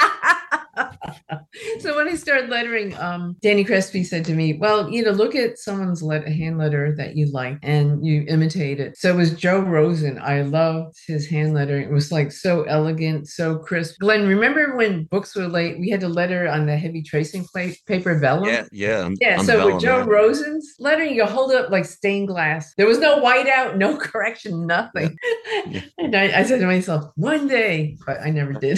So when I started lettering, Danny Crespi said to me, well, look at someone's hand letter that you like and you imitate it. So it was Joe Rosen. I loved his hand lettering. It was like so elegant, so crisp. Glenn, remember when books were late, we had to letter on the heavy tracing paper vellum? Yeah. So vellum, with Joe Rosen's lettering, you hold it up like stained glass. There was no whiteout, no correction, nothing. Yeah. And I said to myself, one day, but I never did.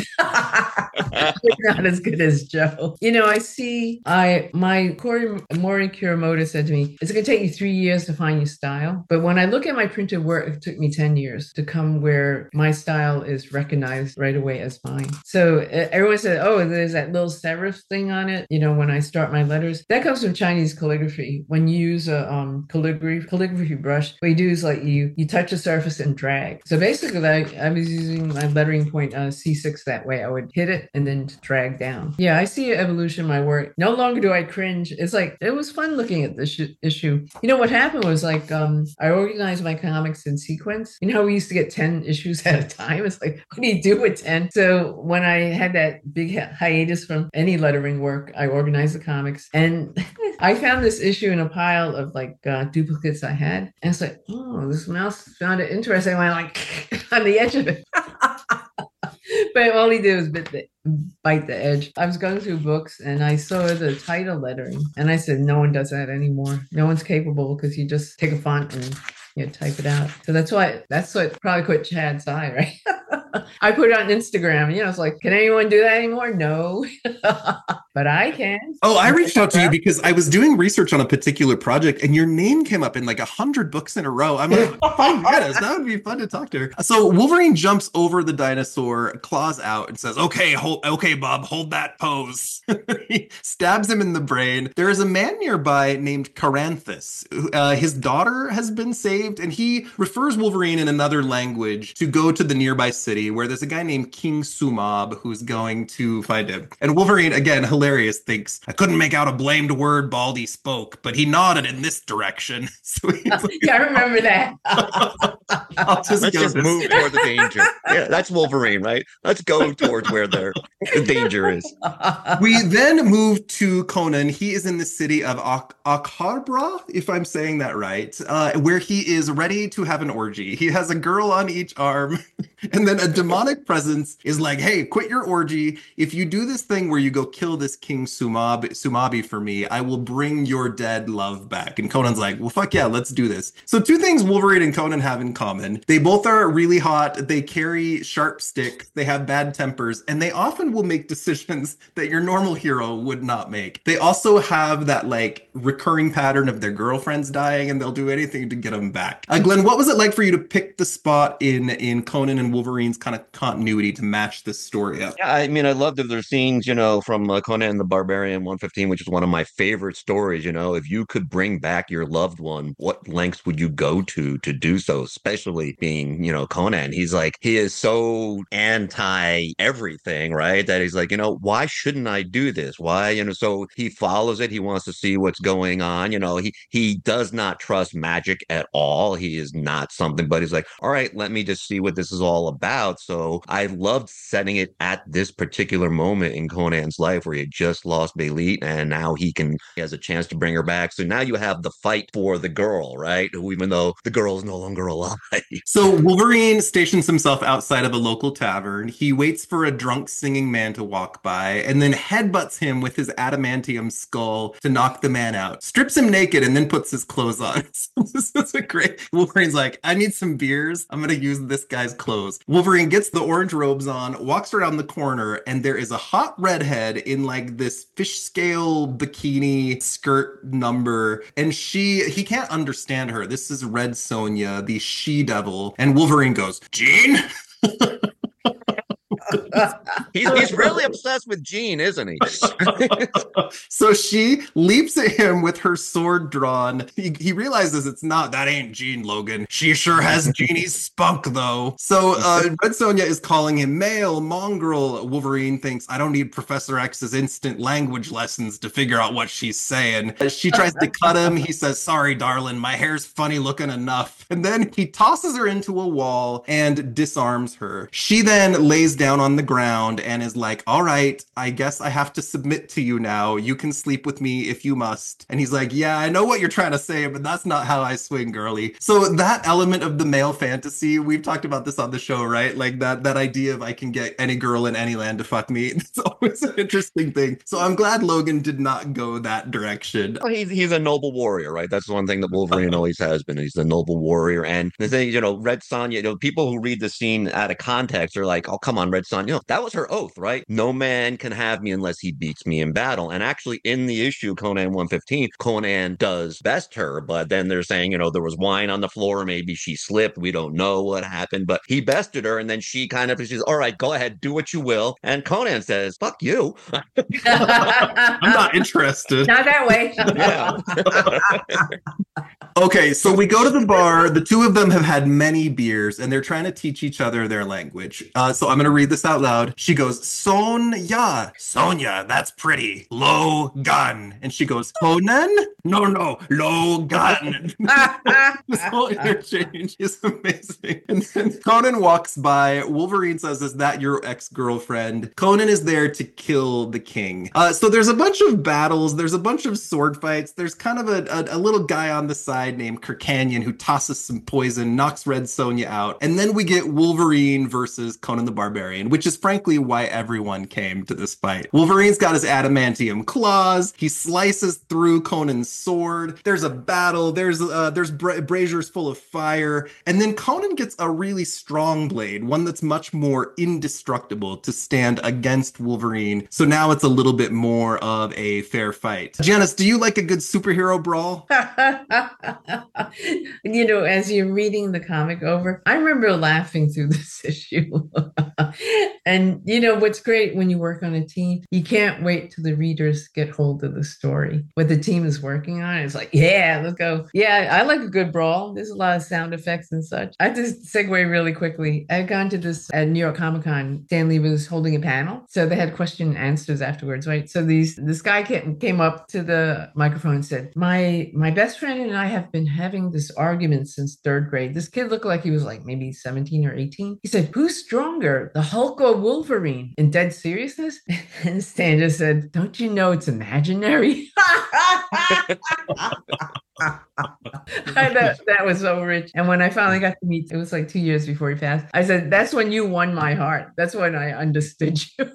Not as good as Joe. I see, Mori Kuramoto said to me, it's going to take you 3 years to find your style. But when I look at my printed work, it took me 10 years to come where my style is recognized right away as mine. So everyone said, oh, there's that little serif thing on it. When I start my letters, that comes from Chinese calligraphy. When you use a calligraphy brush, what you do is like you touch the surface and drag. So basically I was using my lettering point C6 that way. I would hit it and then drag down. Yeah, I see an evolution in my work. No longer do I cringe. It's like, it was fun looking at this issue. What happened was like, I organized my comics in sequence. How we used to get 10 issues at a time? It's like, what do you do with 10? So when I had that big hiatus from any lettering work, I organized the comics and I found this issue in a pile of like duplicates I had. And it's like, oh, this mouse found it interesting. I went like on the edge of it. But all he did was bite the edge. I was going through books and I saw the title lettering and I said, no one does that anymore. No one's capable because you just take a font and type it out. So that's what probably caught Chad's eye, right? I put it on Instagram. It's like, can anyone do that anymore? No. But I can. Oh, I reached out to you because I was doing research on a particular project and your name came up in like 100 books in a row. I'm like, oh my goodness, that would be fun to talk to her. So Wolverine jumps over the dinosaur, claws out and says, okay, Bob, hold that pose. He stabs him in the brain. There is a man nearby named Caranthus. His daughter has been saved and he refers Wolverine in another language to go to the nearby city Italy where there's a guy named King Sumab who's going to find him. And Wolverine, again, hilarious, thinks, I couldn't make out a blamed word Baldy spoke, but he nodded in this direction. So he's like, yeah, I remember that. Let's just move toward the danger. Yeah, that's Wolverine, right? Let's go towards where the danger is. We then move to Conan. He is in the city of Akhabra, if I'm saying that right, where he is ready to have an orgy. He has a girl on each arm, and then a demonic presence is like, hey, quit your orgy. If you do this thing where you go kill this King Sumabi for me, I will bring your dead love back. And Conan's like, well, fuck yeah, let's do this. So two things Wolverine and Conan have in common. They both are really hot. They carry sharp sticks. They have bad tempers, and they often will make decisions that your normal hero would not make. They also have that like recurring pattern of their girlfriends dying, and they'll do anything to get them back. Glenn, what was it like for you to pick the spot in Conan and Wolverine's kind of continuity to match this story up? Yeah, I mean, I love that there's scenes, from Conan the Barbarian 115, which is one of my favorite stories. If you could bring back your loved one, what lengths would you go to do so, especially being, Conan? He is so anti everything, right? That he's like, why shouldn't I do this? Why, so he follows it. He wants to see what's going on. He does not trust magic at all. He is not something, but he's like, all right, let me just see what this is all about. So I loved setting it at this particular moment in Conan's life where he had just lost Belit, and now he has a chance to bring her back. So now you have the fight for the girl, right? Even though the girl is no longer alive. So Wolverine stations himself outside of a local tavern. He waits for a drunk singing man to walk by and then headbutts him with his adamantium skull to knock the man out. Strips him naked and then puts his clothes on. So this is a great... Wolverine's like, I need some beers. I'm going to use this guy's clothes. Wolverine gets the orange robes on, walks around the corner, and there is a hot redhead in like this fish scale bikini skirt number. And he can't understand her. This is Red Sonja, the she-devil. And Wolverine goes, Jean? He's really obsessed with Jean, isn't he? So she leaps at him with her sword drawn. He realizes that ain't Jean, Logan. She sure has Jeannie's spunk, though. So Red Sonja is calling him male, mongrel. Wolverine thinks, I don't need Professor X's instant language lessons to figure out what she's saying. She tries to cut him. He says, sorry, darling, my hair's funny looking enough. And then he tosses her into a wall and disarms her. She then lays down on the ground and is like, all right, I guess I have to submit to you now. You can sleep with me if you must. And he's like, yeah, I know what you're trying to say, but that's not how I swing, girly. So that element of the male fantasy, we've talked about this on the show, right? Like that idea of I can get any girl in any land to fuck me. It's always an interesting thing. So I'm glad Logan did not go that direction. Well, he's a noble warrior, right? That's one thing that Wolverine always has been. He's a noble warrior. And the thing, Red Sonja, people who read the scene out of context are like, oh, come on, Red Sonja. That was her oath, right? No man can have me unless he beats me in battle. And actually in the issue, Conan 115, Conan does best her, but then they're saying, there was wine on the floor. Maybe she slipped. We don't know what happened, but he bested her. And then she she's all right, go ahead, do what you will. And Conan says, fuck you. I'm not interested. Not that way. Yeah. Okay, so we go to the bar. The two of them have had many beers and they're trying to teach each other their language. So I'm going to read this out loud. She goes, Sonya, that's pretty. Logan. And she goes, Conan? No, Logan. This whole interchange is amazing. And then Conan walks by. Wolverine says, is that your ex-girlfriend? Conan is there to kill the king. So there's a bunch of battles. There's a bunch of sword fights. There's kind of a little guy on the side named Kirkanian who tosses some poison, knocks Red Sonja out. And then we get Wolverine versus Conan the Barbarian, which is frankly why everyone came to this fight. Wolverine's got his adamantium claws. He slices through Conan's sword. There's a battle. There's braziers full of fire. And then Conan gets a really strong blade, one that's much more indestructible to stand against Wolverine. So now it's a little bit more of a fair fight. Janice, do you like a good superhero brawl? As you're reading the comic over, I remember laughing through this issue. And what's great when you work on a team, you can't wait till the readers get hold of the story. What the team is working on, it's like, yeah, let's go. Yeah, I like a good brawl. There's a lot of sound effects and such. I just segue really quickly. I'd gone to this at New York Comic Con. Stan Lee was holding a panel, so they had question and answers afterwards, right? So this guy came up to the microphone and said, my best friend and I have been having this argument since third grade. This kid looked like he was like maybe 17 or 18. He said, who's stronger, the Hulk or Wolverine? In dead seriousness? And Stan just said, don't you know it's imaginary? That was so rich. And when I finally got to meet, it was like 2 years before he passed. I said, that's when you won my heart. That's when I understood you.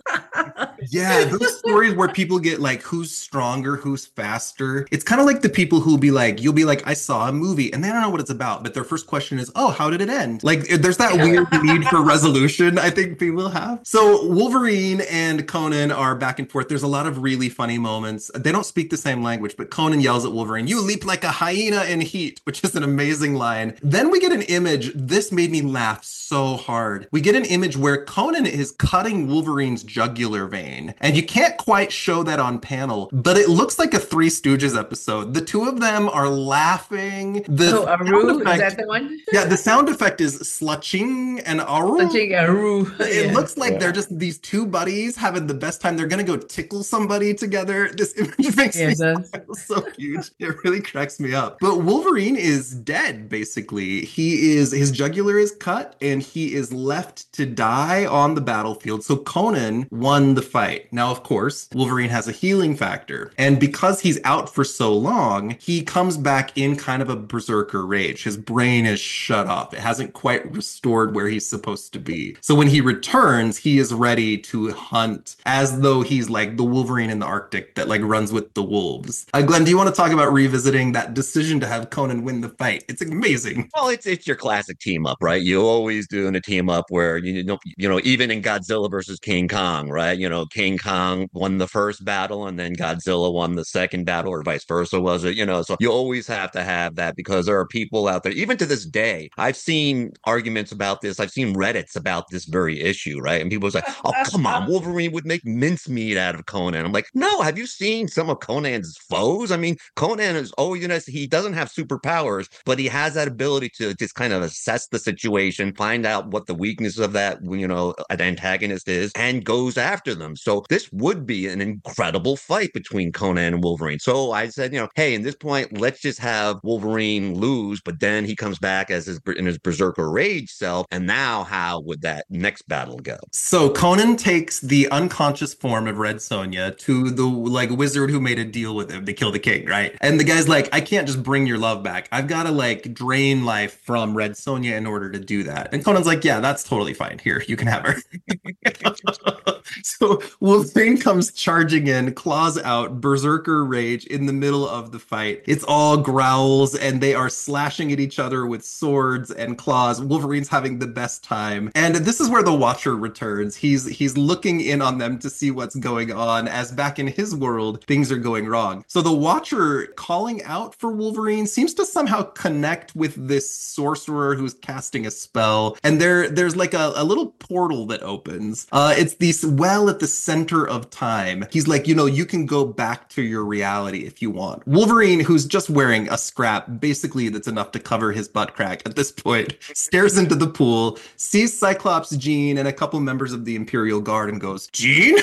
Yeah, those stories where people get like, who's stronger, who's faster. It's kind of like the people who'll be like, you'll be like, I saw a movie and they don't know what it's about, but their first question is, oh, how did it end? Like, there's that weird need for resolution I think people have. So Wolverine and Conan are back and forth. There's a lot of really funny moments. They don't speak the same language, but Conan yells at Wolverine, you leap like a hyena in heat, which is an amazing line. Then we get an image. This made me laugh so hard. We get an image where Conan is cutting Wolverine's jugular vein. And you can't quite show that on panel, but it looks like a Three Stooges episode. The two of them are laughing. Aru, is that the one? Yeah, the sound effect is slutching and Aru. Slutching, Aru. It looks like they're just these two buddies having the best time. They're going to go tickle somebody together. This image makes me so huge. It really cracks me up. But Wolverine is dead, basically. His jugular is cut and he is left to die on the battlefield. So Conan won the fight. Now, of course, Wolverine has a healing factor. And because he's out for so long, he comes back in kind of a berserker rage. His brain is shut off. It hasn't quite restored where he's supposed to be. So when he returns, he is ready to hunt as though he's like the Wolverine in the Arctic that like runs with the wolves. Glenn, do you want to talk about revisiting that decision to have Conan win the fight? It's amazing. Well, it's your classic team up, right? You always do in a team up where even in Godzilla versus King Kong, right? King Kong won the first battle and then Godzilla won the second battle, or vice versa, was it? So you always have to have that because there are people out there, even to this day. I've seen arguments about this. I've seen Reddits about this very issue, right? And people say, oh, come on, Wolverine would make mincemeat out of Conan. I'm like, no, have you seen some of Conan's foes? I mean, Conan is always, he doesn't have superpowers, but he has that ability to just kind of assess the situation, find out what the weakness of that, an antagonist is, and goes after them. So this would be an incredible fight between Conan and Wolverine. So I said, hey, in this point, let's just have Wolverine lose, but then he comes back as in his berserker rage self. And now how would that next battle go? So Conan takes the unconscious form of Red Sonja to the like wizard who made a deal with him to kill the king, right? And the guy's like, I can't just bring your love back. I've got to like drain life from Red Sonja in order to do that. And Conan's like, yeah, that's totally fine. Here, you can have her. So Wolverine comes charging in, claws out, berserker rage in the middle of the fight. It's all growls and they are slashing at each other with swords and claws. Wolverine's having the best time. And this is where the Watcher returns. He's looking in on them to see what's going on as back in his world, things are going wrong. So the Watcher calling out for Wolverine seems to somehow connect with this sorcerer who's casting a spell. And there's like a little portal that opens. It's this well at the center of time. He's like, you can go back to your reality if you want. Wolverine, who's just wearing a scrap, basically that's enough to cover his butt crack at this point, stares into the pool, sees Cyclops, Jean, and a couple members of the Imperial Guard and goes, Jean?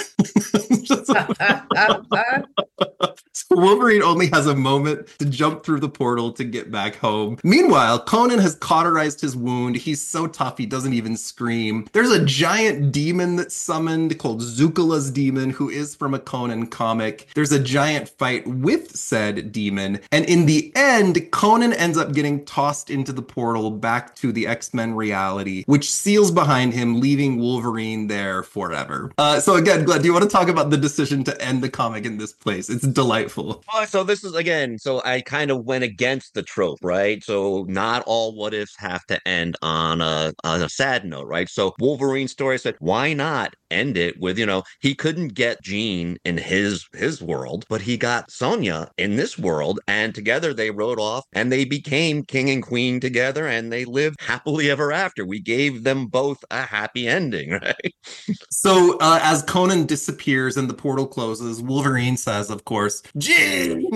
So Wolverine only has a moment to jump through the portal to get back home. Meanwhile, Conan has cauterized his wound. He's so tough, he doesn't even scream. There's a giant demon that's summoned called Zukala's demon, who is from a Conan comic. There's a giant fight with said demon. And in the end, Conan ends up getting tossed into the portal back to the X-Men reality, which seals behind him, leaving Wolverine there forever. So again, Glenn, do you want to talk about the decision to end the comic in this place? It's delightful. So this is, again, so I kind of went against the trope, right? So not all what ifs have to end on a sad note, right? So Wolverine's story said, why not end it with, he couldn't get Jean in his world, but he got Sonia in this world, and together they rode off and they became king and queen together, and they lived happily ever after. We gave them both a happy ending, right? So as Conan disappears and the portal closes, Wolverine says, of course, Jean!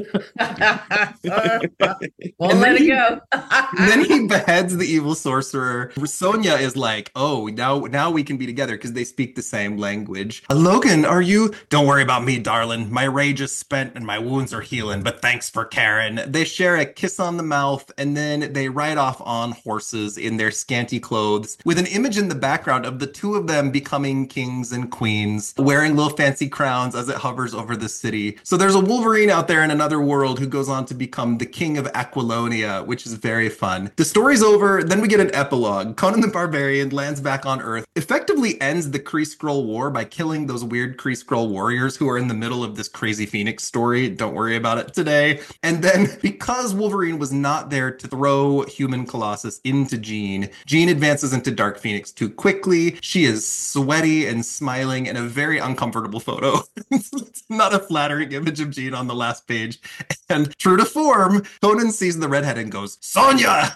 Won't let it go. Then he beheads the evil sorcerer. Sonia is like, oh, now we can be together because they speak the same language. Logan, are you? Don't worry about me, darling. My rage is spent and my wounds are healing, but thanks for caring. They share a kiss on the mouth, and then they ride off on horses in their scanty clothes with an image in the background of the two of them becoming kings and queens, wearing little fancy crowns as it hovers over the city. So there's a Wolverine out there in another world who goes on to become the king of Aquilonia, which is very fun. The story's over, then we get an epilogue. Conan the Barbarian lands back on Earth, effectively ends the Kree Skrull War by killing those weird Kree Skrull warriors who are in the middle of this crazy Phoenix story. Don't worry about it today. And then, because Wolverine was not there to throw human Colossus into Jean advances into Dark Phoenix too quickly. She is sweaty and smiling in a very uncomfortable photo. It's not a flattering image of Jean on the last page. And true to form, Conan sees the redhead and goes, Sonia!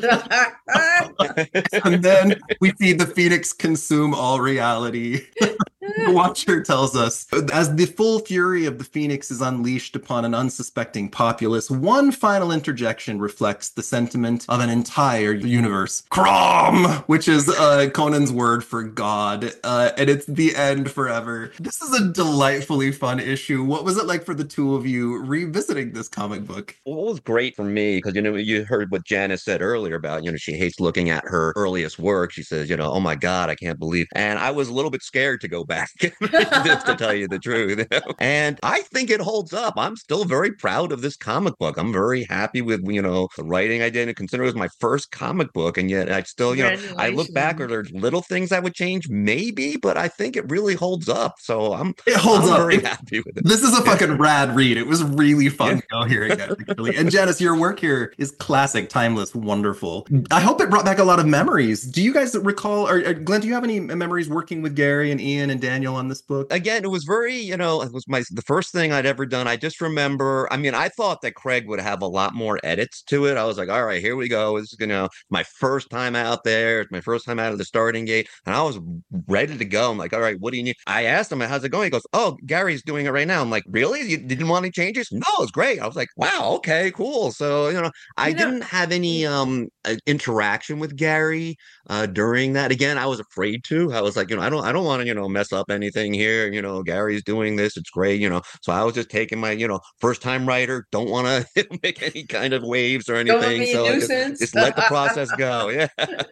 And then we see the Phoenix consume all reality. The Watcher tells us, as the full fury of the Phoenix is unleashed upon an unsuspecting populace, one final interjection reflects the sentiment of an entire universe. Crom! Which is Conan's word for God. And it's the end forever. This is a delightfully fun issue. What was it like for the two of you revisiting this comic book? Well, it was great for me because, you heard what Janice said earlier about, she hates looking at her earliest work. She says, oh my God, I can't believe. And I was a little bit scared to go back, just to tell you the truth. And I think it holds up. I'm still very proud of this comic book. I'm very happy with, the writing I did, and consider it was my first comic book. And yet I still, I look back, or there's little things I would change maybe, but I think it really holds up. So I'm very happy with it. This is a fucking rad read. It was really fun to go here again, actually. And Janice, your work here is classic, timeless, wonderful. I hope it brought back a lot of memories. Do you guys recall, or Glenn, do you have any memories working with Gary and Ian and Daniel on this book? Again, it was very, it was the first thing I'd ever done. I just remember, I thought that Craig would have a lot more edits to it. I was like, all right, here we go. This is my first time out there. It's my first time out of the starting gate. And I was ready to go. I'm like, all right, what do you need? I asked him, how's it going? He goes, oh, Gary's doing it right now. I'm like, really? You didn't want any changes? No, it's great. I was like, wow, okay, cool. So, I didn't have any interaction with Gary during that. Again, I was afraid to. I was like, I don't want to, mess up anything here. Gary's doing this. It's great, So I was just taking my, first time writer, don't want to make any kind of waves or anything. So just let the process go. Yeah.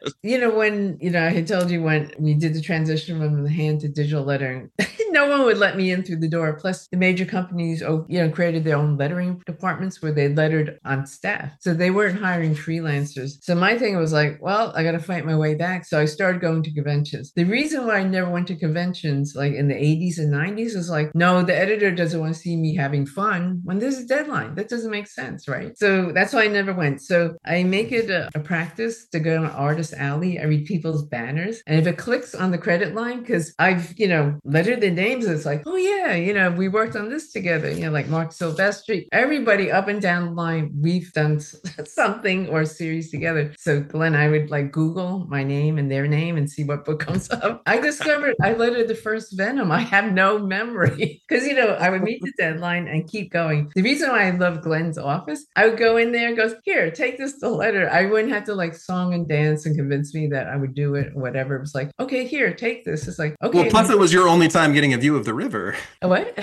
When, I had told you when we did the transition from the hand to digital lettering, no one would let me in through the door. Plus the major companies, created their own lettering departments where they lettered on staff. So they weren't hiring freelancers. So my thing was like, well, I got to fight my way back. So I started going to conventions. The reason why I never went to conventions like in the 80s and 90s is like, no, the editor doesn't want to see me having fun when there's a deadline. That doesn't make sense, right? So that's why I never went. So I make it a practice to go to Artist Alley. I read people's banners. And if it clicks on the credit line, because I've, lettered the names, it's like, oh yeah, we worked on this together, like Mark Silvestri, everybody up and down the line, we've done something or a series together. So Glenn, I would like Google my name and their name and see what book comes up. I discovered I lettered the first Venom. I have no memory because, I would meet the deadline and keep going. The reason why I love Glenn's office, I would go in there and goes, here, take this to letter. I wouldn't have to like song and dance and convince me that I would do it or whatever. It was like, okay, here, take this. It's like, okay. Well, plus it was your only time getting a view of the river. What?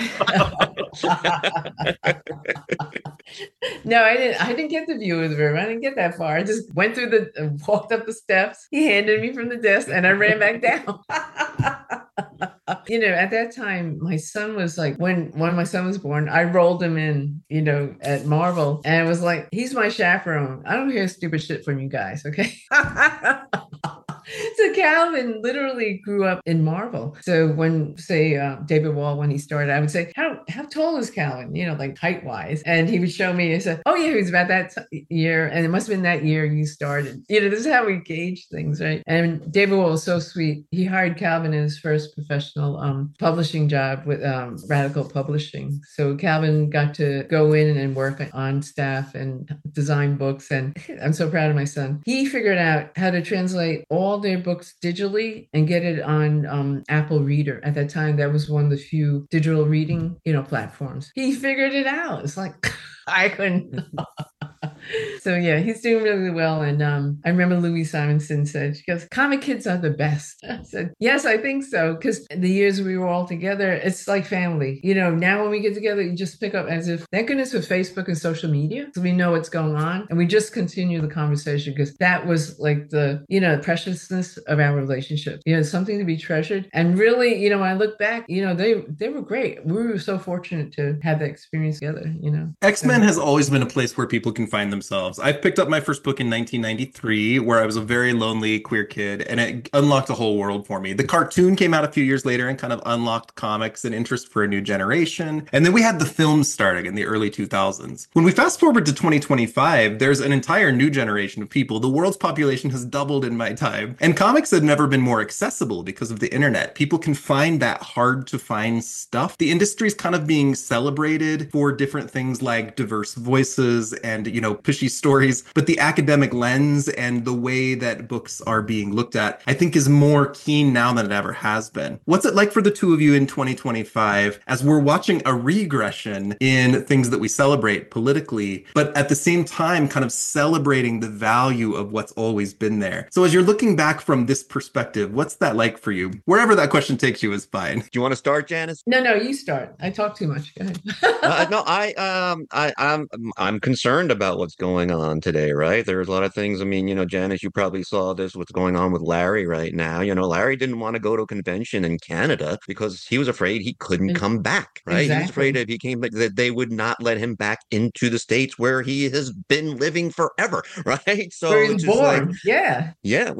No, I didn't get the view of the river. I didn't get that far. I just went through walked up the steps. He handed me from the desk and I ran back down. At that time, my son was like, when my son was born, I rolled him in, at Marvel, and it was like, he's my chaperone. I don't hear stupid shit from you guys, okay? So Calvin literally grew up in Marvel. So when, say, David Wall, when he started, I would say, how tall is Calvin? Like height wise. And he would show me and say, oh yeah, he was about that year. And it must have been that year you started. This is how we gauge things, right? And David Wall was so sweet. He hired Calvin in his first professional publishing job with Radical Publishing. So Calvin got to go in and work on staff and design books. And I'm so proud of my son. He figured out how to translate all their books digitally and get it on Apple Reader. At that time, that was one of the few digital reading, platforms. He figured it out. It's like, I couldn't. So yeah, he's doing really well. And I remember Louise Simonson said, she goes, comic kids are the best. I said, yes, I think so. Because the years we were all together, it's like family. Now when we get together, you just pick up as if, thank goodness for Facebook and social media, so we know what's going on. And we just continue the conversation because that was like the, preciousness of our relationship. Something to be treasured. And really, when I look back, they were great. We were so fortunate to have that experience together, X-Men has always been a place where people can find themselves. I picked up my first book in 1993, where I was a very lonely queer kid, and it unlocked a whole world for me. The cartoon came out a few years later and kind of unlocked comics and interest for a new generation. And then we had the films starting in the early 2000s. When we fast forward to 2025, there's an entire new generation of people. The world's population has doubled in my time, and comics have never been more accessible because of the internet. People can find that hard to find stuff. The industry's kind of being celebrated for different things like diverse voices and, pushy stories, but the academic lens and the way that books are being looked at, I think, is more keen now than it ever has been. What's it like for the two of you in 2025 as we're watching a regression in things that we celebrate politically, but at the same time kind of celebrating the value of what's always been there? So as you're looking back from this perspective, what's that like for you? Wherever that question takes you is fine. Do you want to start, Janice? No, you start. I talk too much. Go ahead. No, I'm concerned about what's going on today, right? There's a lot of things. I mean, Janice, you probably saw this, what's going on with Larry right now. Larry didn't want to go to a convention in Canada because he was afraid he couldn't come back, right? Exactly. He was afraid if he came back that they would not let him back into the States where he has been living forever, right? So where he's born. Yeah,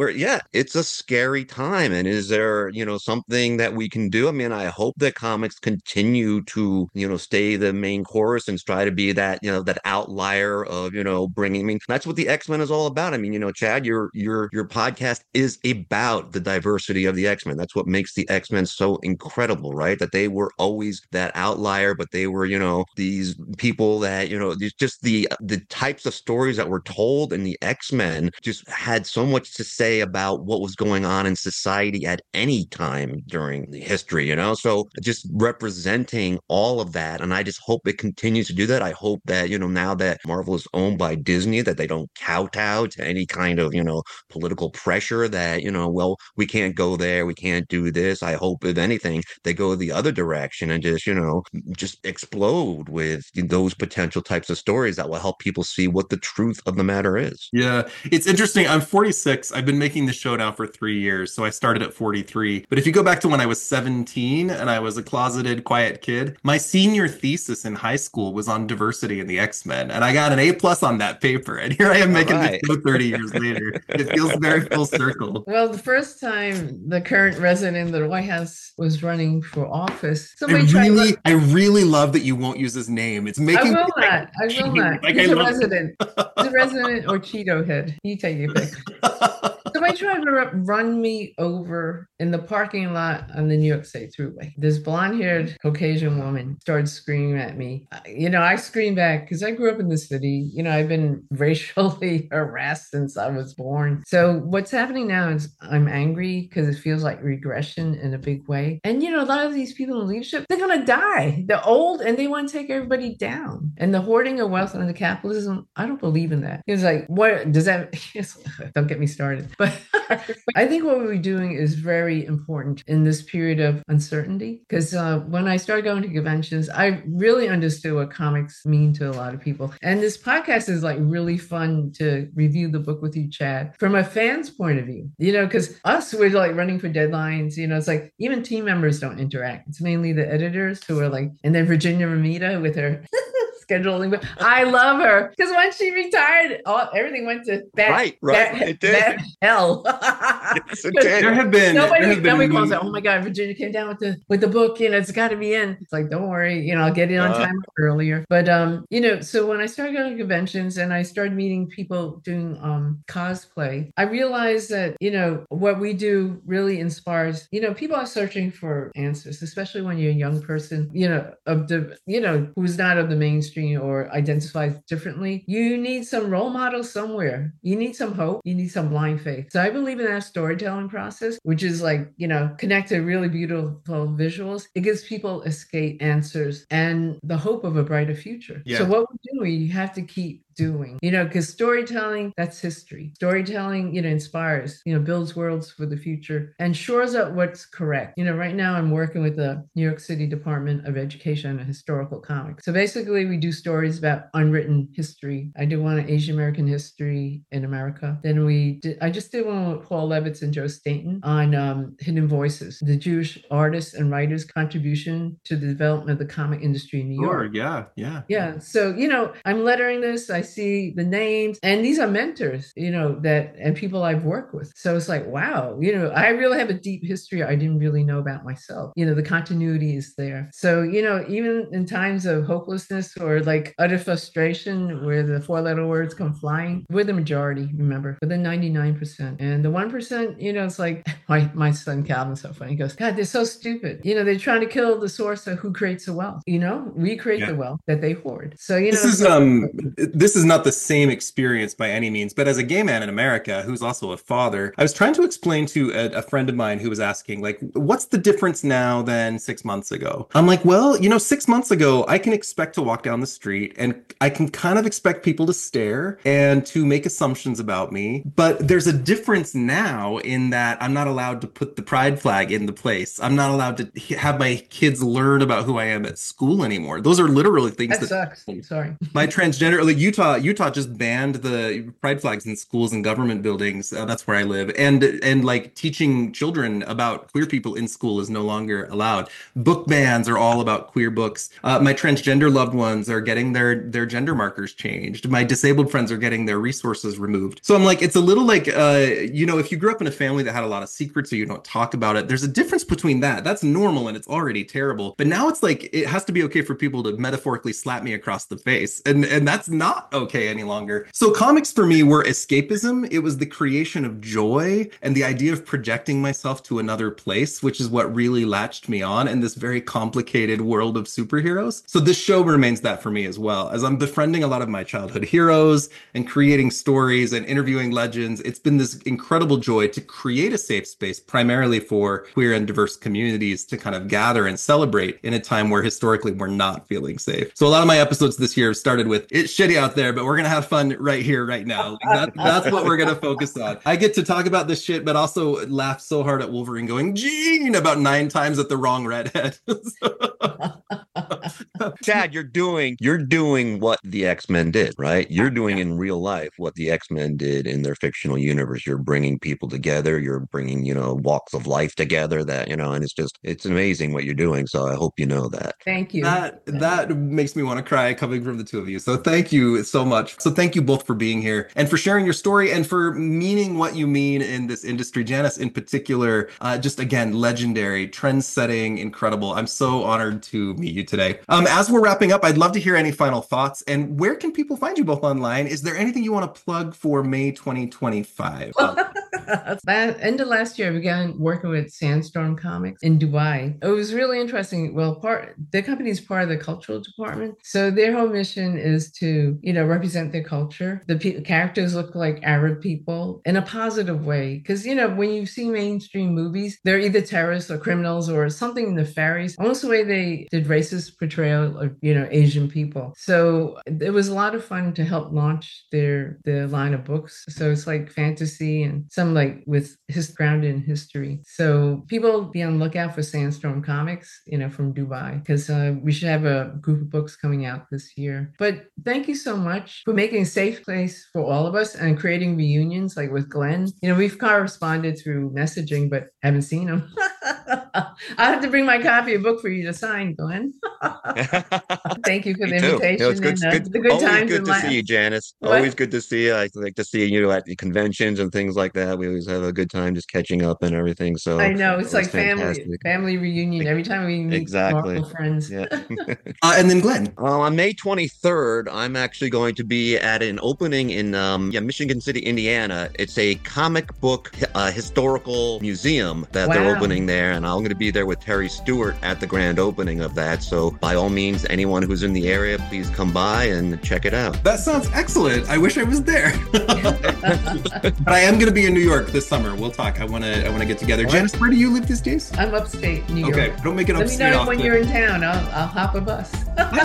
it's a scary time. And is there, something that we can do? I mean, I hope that comics continue to, stay the main course and try to be that, that outlier of, bringing, I mean, that's what the X-Men is all about. I mean, Chad, your podcast is about the diversity of the X-Men. That's what makes the X-Men so incredible, right? That they were always that outlier, but they were, these people that, just the types of stories that were told in the X-Men just had so much to say about what was going on in society at any time during the history, so just representing all of that. And I just hope it continues to do that. I hope that, now that Marvel is owned by Disney, that they don't kowtow to any kind of, political pressure that, well, we can't go there, we can't do this. I hope, if anything, they go the other direction and just explode with those potential types of stories that will help people see what the truth of the matter is. Yeah, it's interesting. I'm 46. I've been making the show now for 3 years. So I started at 43. But if you go back to when I was 17 and I was a closeted, quiet kid, my senior thesis in high school was on diversity in the X-Men. And I got an A+ on that paper. And here I am making this show 30 years later. It feels very full circle. Well, the first time the current resident of the White House was running for office, I really love that you won't use his name. It's making I will not. He's a resident. He's a resident or Cheeto head. You take your pick. Somebody tried to run me over in the parking lot on the New York State Thruway. This blonde-haired Caucasian woman started screaming at me. I screamed back because I grew up in the city. I've been racially harassed since I was born. So what's happening now is I'm angry because it feels like regression in a big way. And, a lot of these people in leadership, they're going to die. They're old and they want to take everybody down. And the hoarding of wealth and the capitalism, I don't believe in that. It's like, what does that, don't get me started. But I think what we're doing is very important in this period of uncertainty. Because when I started going to conventions, I really understood what comics mean to a lot of people. And this podcast is like really fun to review the book with you, Chad, from a fan's point of view, because we're like running for deadlines, it's like even team members don't interact. It's mainly the editors who are like, and then Virginia Ramita with her scheduling. But I love her because when she retired, everything went to right. It did. that hell. Yes, it did. There have been nobody calls out. Oh my God, Virginia came down with the book. It's got to be in. It's like, don't worry, I'll get it on time earlier. But so when I started going to conventions and I started meeting people doing cosplay, I realized that what we do really inspires. People are searching for answers, especially when you're a young person. Who's not of the mainstream or identifies differently. You need some role models somewhere. You need some hope. You need some blind faith. So I believe in that storytelling process, which is like, connect to really beautiful visuals. It gives people escape, answers, and the hope of a brighter future. Yeah. So what we do, we have to keep doing, because storytelling, that's history. Storytelling, inspires, builds worlds for the future and shores up what's correct. Right now I'm working with the New York City Department of Education and Historical Comics. So basically we do stories about unwritten history. I do one on Asian American history in America. Then I just did one with Paul Levitz and Joe Staten on Hidden Voices, the Jewish artists and writers' contribution to the development of the comic industry in New York. Yeah. So, I'm lettering this. I see the names, and these are mentors, and people I've worked with. So it's like, wow, I really have a deep history I didn't really know about myself. The continuity is there. So, even in times of hopelessness or like utter frustration where the 4-letter words come flying, we're the majority, remember, we're the 99%. And the 1%, it's like my son Calvin's so funny. He goes, God, they're so stupid. They're trying to kill the source of who creates the wealth. We create the wealth that they hoard. So, this is not the same experience by any means, but as a gay man in America who's also a father, I was trying to explain to a friend of mine who was asking, like, what's the difference now than 6 months ago? I'm like, well, 6 months ago, I can expect to walk down the street and I can kind of expect people to stare and to make assumptions about me. But there's a difference now in that I'm not allowed to put the pride flag in the place. I'm not allowed to have my kids learn about who I am at school anymore. Those are literally things that sucks. Sorry. My transgender, like Utah just banned the pride flags in schools and government buildings. That's where I live. And like teaching children about queer people in school is no longer allowed. Book bans are all about queer books. My transgender loved ones are getting their gender markers changed. My disabled friends are getting their resources removed. So I'm like, it's a little like, if you grew up in a family that had a lot of secrets or you don't talk about it, there's a difference between that. That's normal and it's already terrible. But now it's like, it has to be okay for people to metaphorically slap me across the face. And that's not okay any longer. So comics for me were escapism. It was the creation of joy and the idea of projecting myself to another place, which is what really latched me on in this very complicated world of superheroes. So this show remains that for me as well. As I'm befriending a lot of my childhood heroes and creating stories and interviewing legends, it's been this incredible joy to create a safe space primarily for queer and diverse communities to kind of gather and celebrate in a time where historically we're not feeling safe. So a lot of my episodes this year have started with, it's shitty out there, but we're going to have fun right here, right now. Like that's what we're going to focus on. I get to talk about this shit, but also laugh so hard at Wolverine going, Gene, about 9 times at the wrong redhead. Chad, you're doing what the X-Men did, right? You're doing in real life what the X-Men did in their fictional universe. You're bringing people together. You're bringing, walks of life together that, and it's amazing what you're doing. So I hope you know that. Thank you. That makes me want to cry coming from the two of you. So thank you so much. So thank you both for being here and for sharing your story and for meaning what you mean in this industry. Janice in particular, just again, legendary, trend-setting, incredible. I'm so honored to meet you today. As we're wrapping up, I'd love to hear any final thoughts. And where can people find you both online? Is there anything you want to plug for May 2025? End of last year, I began working with Sandstorm Comics in Dubai. It was really interesting. Well, the company is part of the cultural department. So their whole mission is to, represent their culture. The characters look like Arab people in a positive way. Because, when you see mainstream movies, they're either terrorists or criminals or something nefarious. Almost the way they did racist portrayal of, Asian people. So it was a lot of fun to help launch their line of books. So it's like fantasy and some like with his grounded in history. So people be on the lookout for Sandstorm Comics, from Dubai, because we should have a group of books coming out this year. But thank you so much for making a safe place for all of us and creating reunions like with Glenn. We've corresponded through messaging, but haven't seen him. I'll have to bring my copy of book for you to sign, Glenn. Thank you for the invitation. It's good, and the good always times good to see you, Janice. What? Always good to see you. I like to see you at the conventions and things like that. We always have a good time just catching up and everything. So I know it's like fantastic. family reunion every time we meet Marvel friends. Yeah. And then Glenn. On May 23rd, I'm actually going to be at an opening in Michigan City, Indiana. It's a comic book historical museum that they're opening there, and I'm going to be there with Terry Stewart at the grand opening of that. So by all means, anyone who's in the area, please come by and check it out. That sounds excellent. I wish I was there. But I am going to be in New York this summer. We'll talk. I want to get together. What? Janice, where do you live these days? I'm upstate New York. Okay, don't make it upstate. Let me know when you're in town. I'll hop a bus. I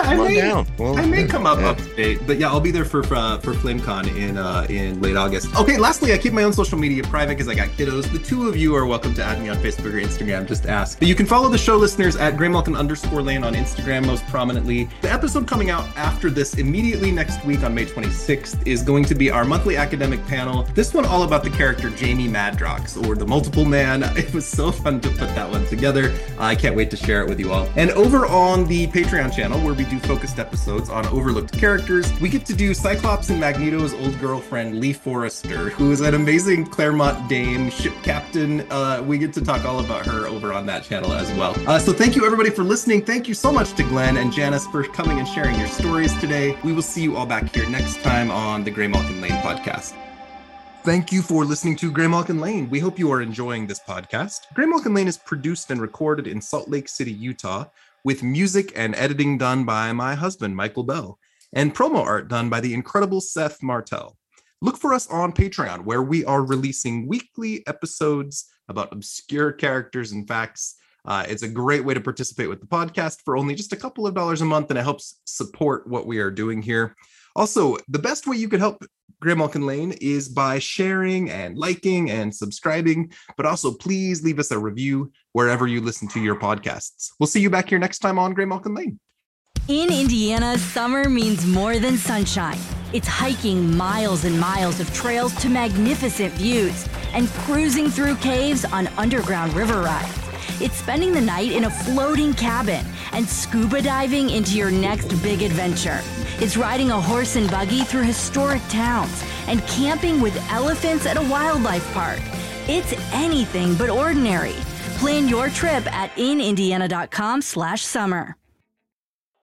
may come up Yeah. upstate, but yeah, I'll be there for FlameCon in late August. Okay, lastly, I keep my own social media private because I got kiddos. The two of you are welcome to add me on Facebook or Instagram. Just ask. But you can follow the show listeners at GrayMalkin_Lane on Instagram most prominently. The episode coming out after this immediately next week on May 26th is going to be our monthly academic panel. This one all about the character Jamie Madrox, or the Multiple Man. It was so fun to put that one together. I can't wait to share it with you all. And over on the Patreon channel, where we do focused episodes on overlooked characters, we get to do Cyclops and Magneto's old girlfriend, Lee Forrester, who is an amazing Claremont Dame ship captain. We get to talk all about her over on that channel as well. So thank you everybody for listening. Thank you so much to Glenn and Janice for coming and sharing your stories today. We will see you all back here next time on the Graymalkin Lane podcast. Thank you for listening to Graymalkin Lane. We hope you are enjoying this podcast. Graymalkin Lane is produced and recorded in Salt Lake City, Utah, with music and editing done by my husband, Michael Bell, and promo art done by the incredible Seth Martell. Look for us on Patreon, where we are releasing weekly episodes about obscure characters and facts. It's a great way to participate with the podcast for only just a couple of dollars a month, and it helps support what we are doing here. Also, the best way you could help Graymalkin Lane is by sharing and liking and subscribing, but also please leave us a review wherever you listen to your podcasts. We'll see you back here next time on Graymalkin Lane. In Indiana, summer means more than sunshine. It's hiking miles and miles of trails to magnificent views and cruising through caves on underground river rides. It's spending the night in a floating cabin and scuba diving into your next big adventure. It's riding a horse and buggy through historic towns and camping with elephants at a wildlife park. It's anything but ordinary. Plan your trip at inindiana.com/summer.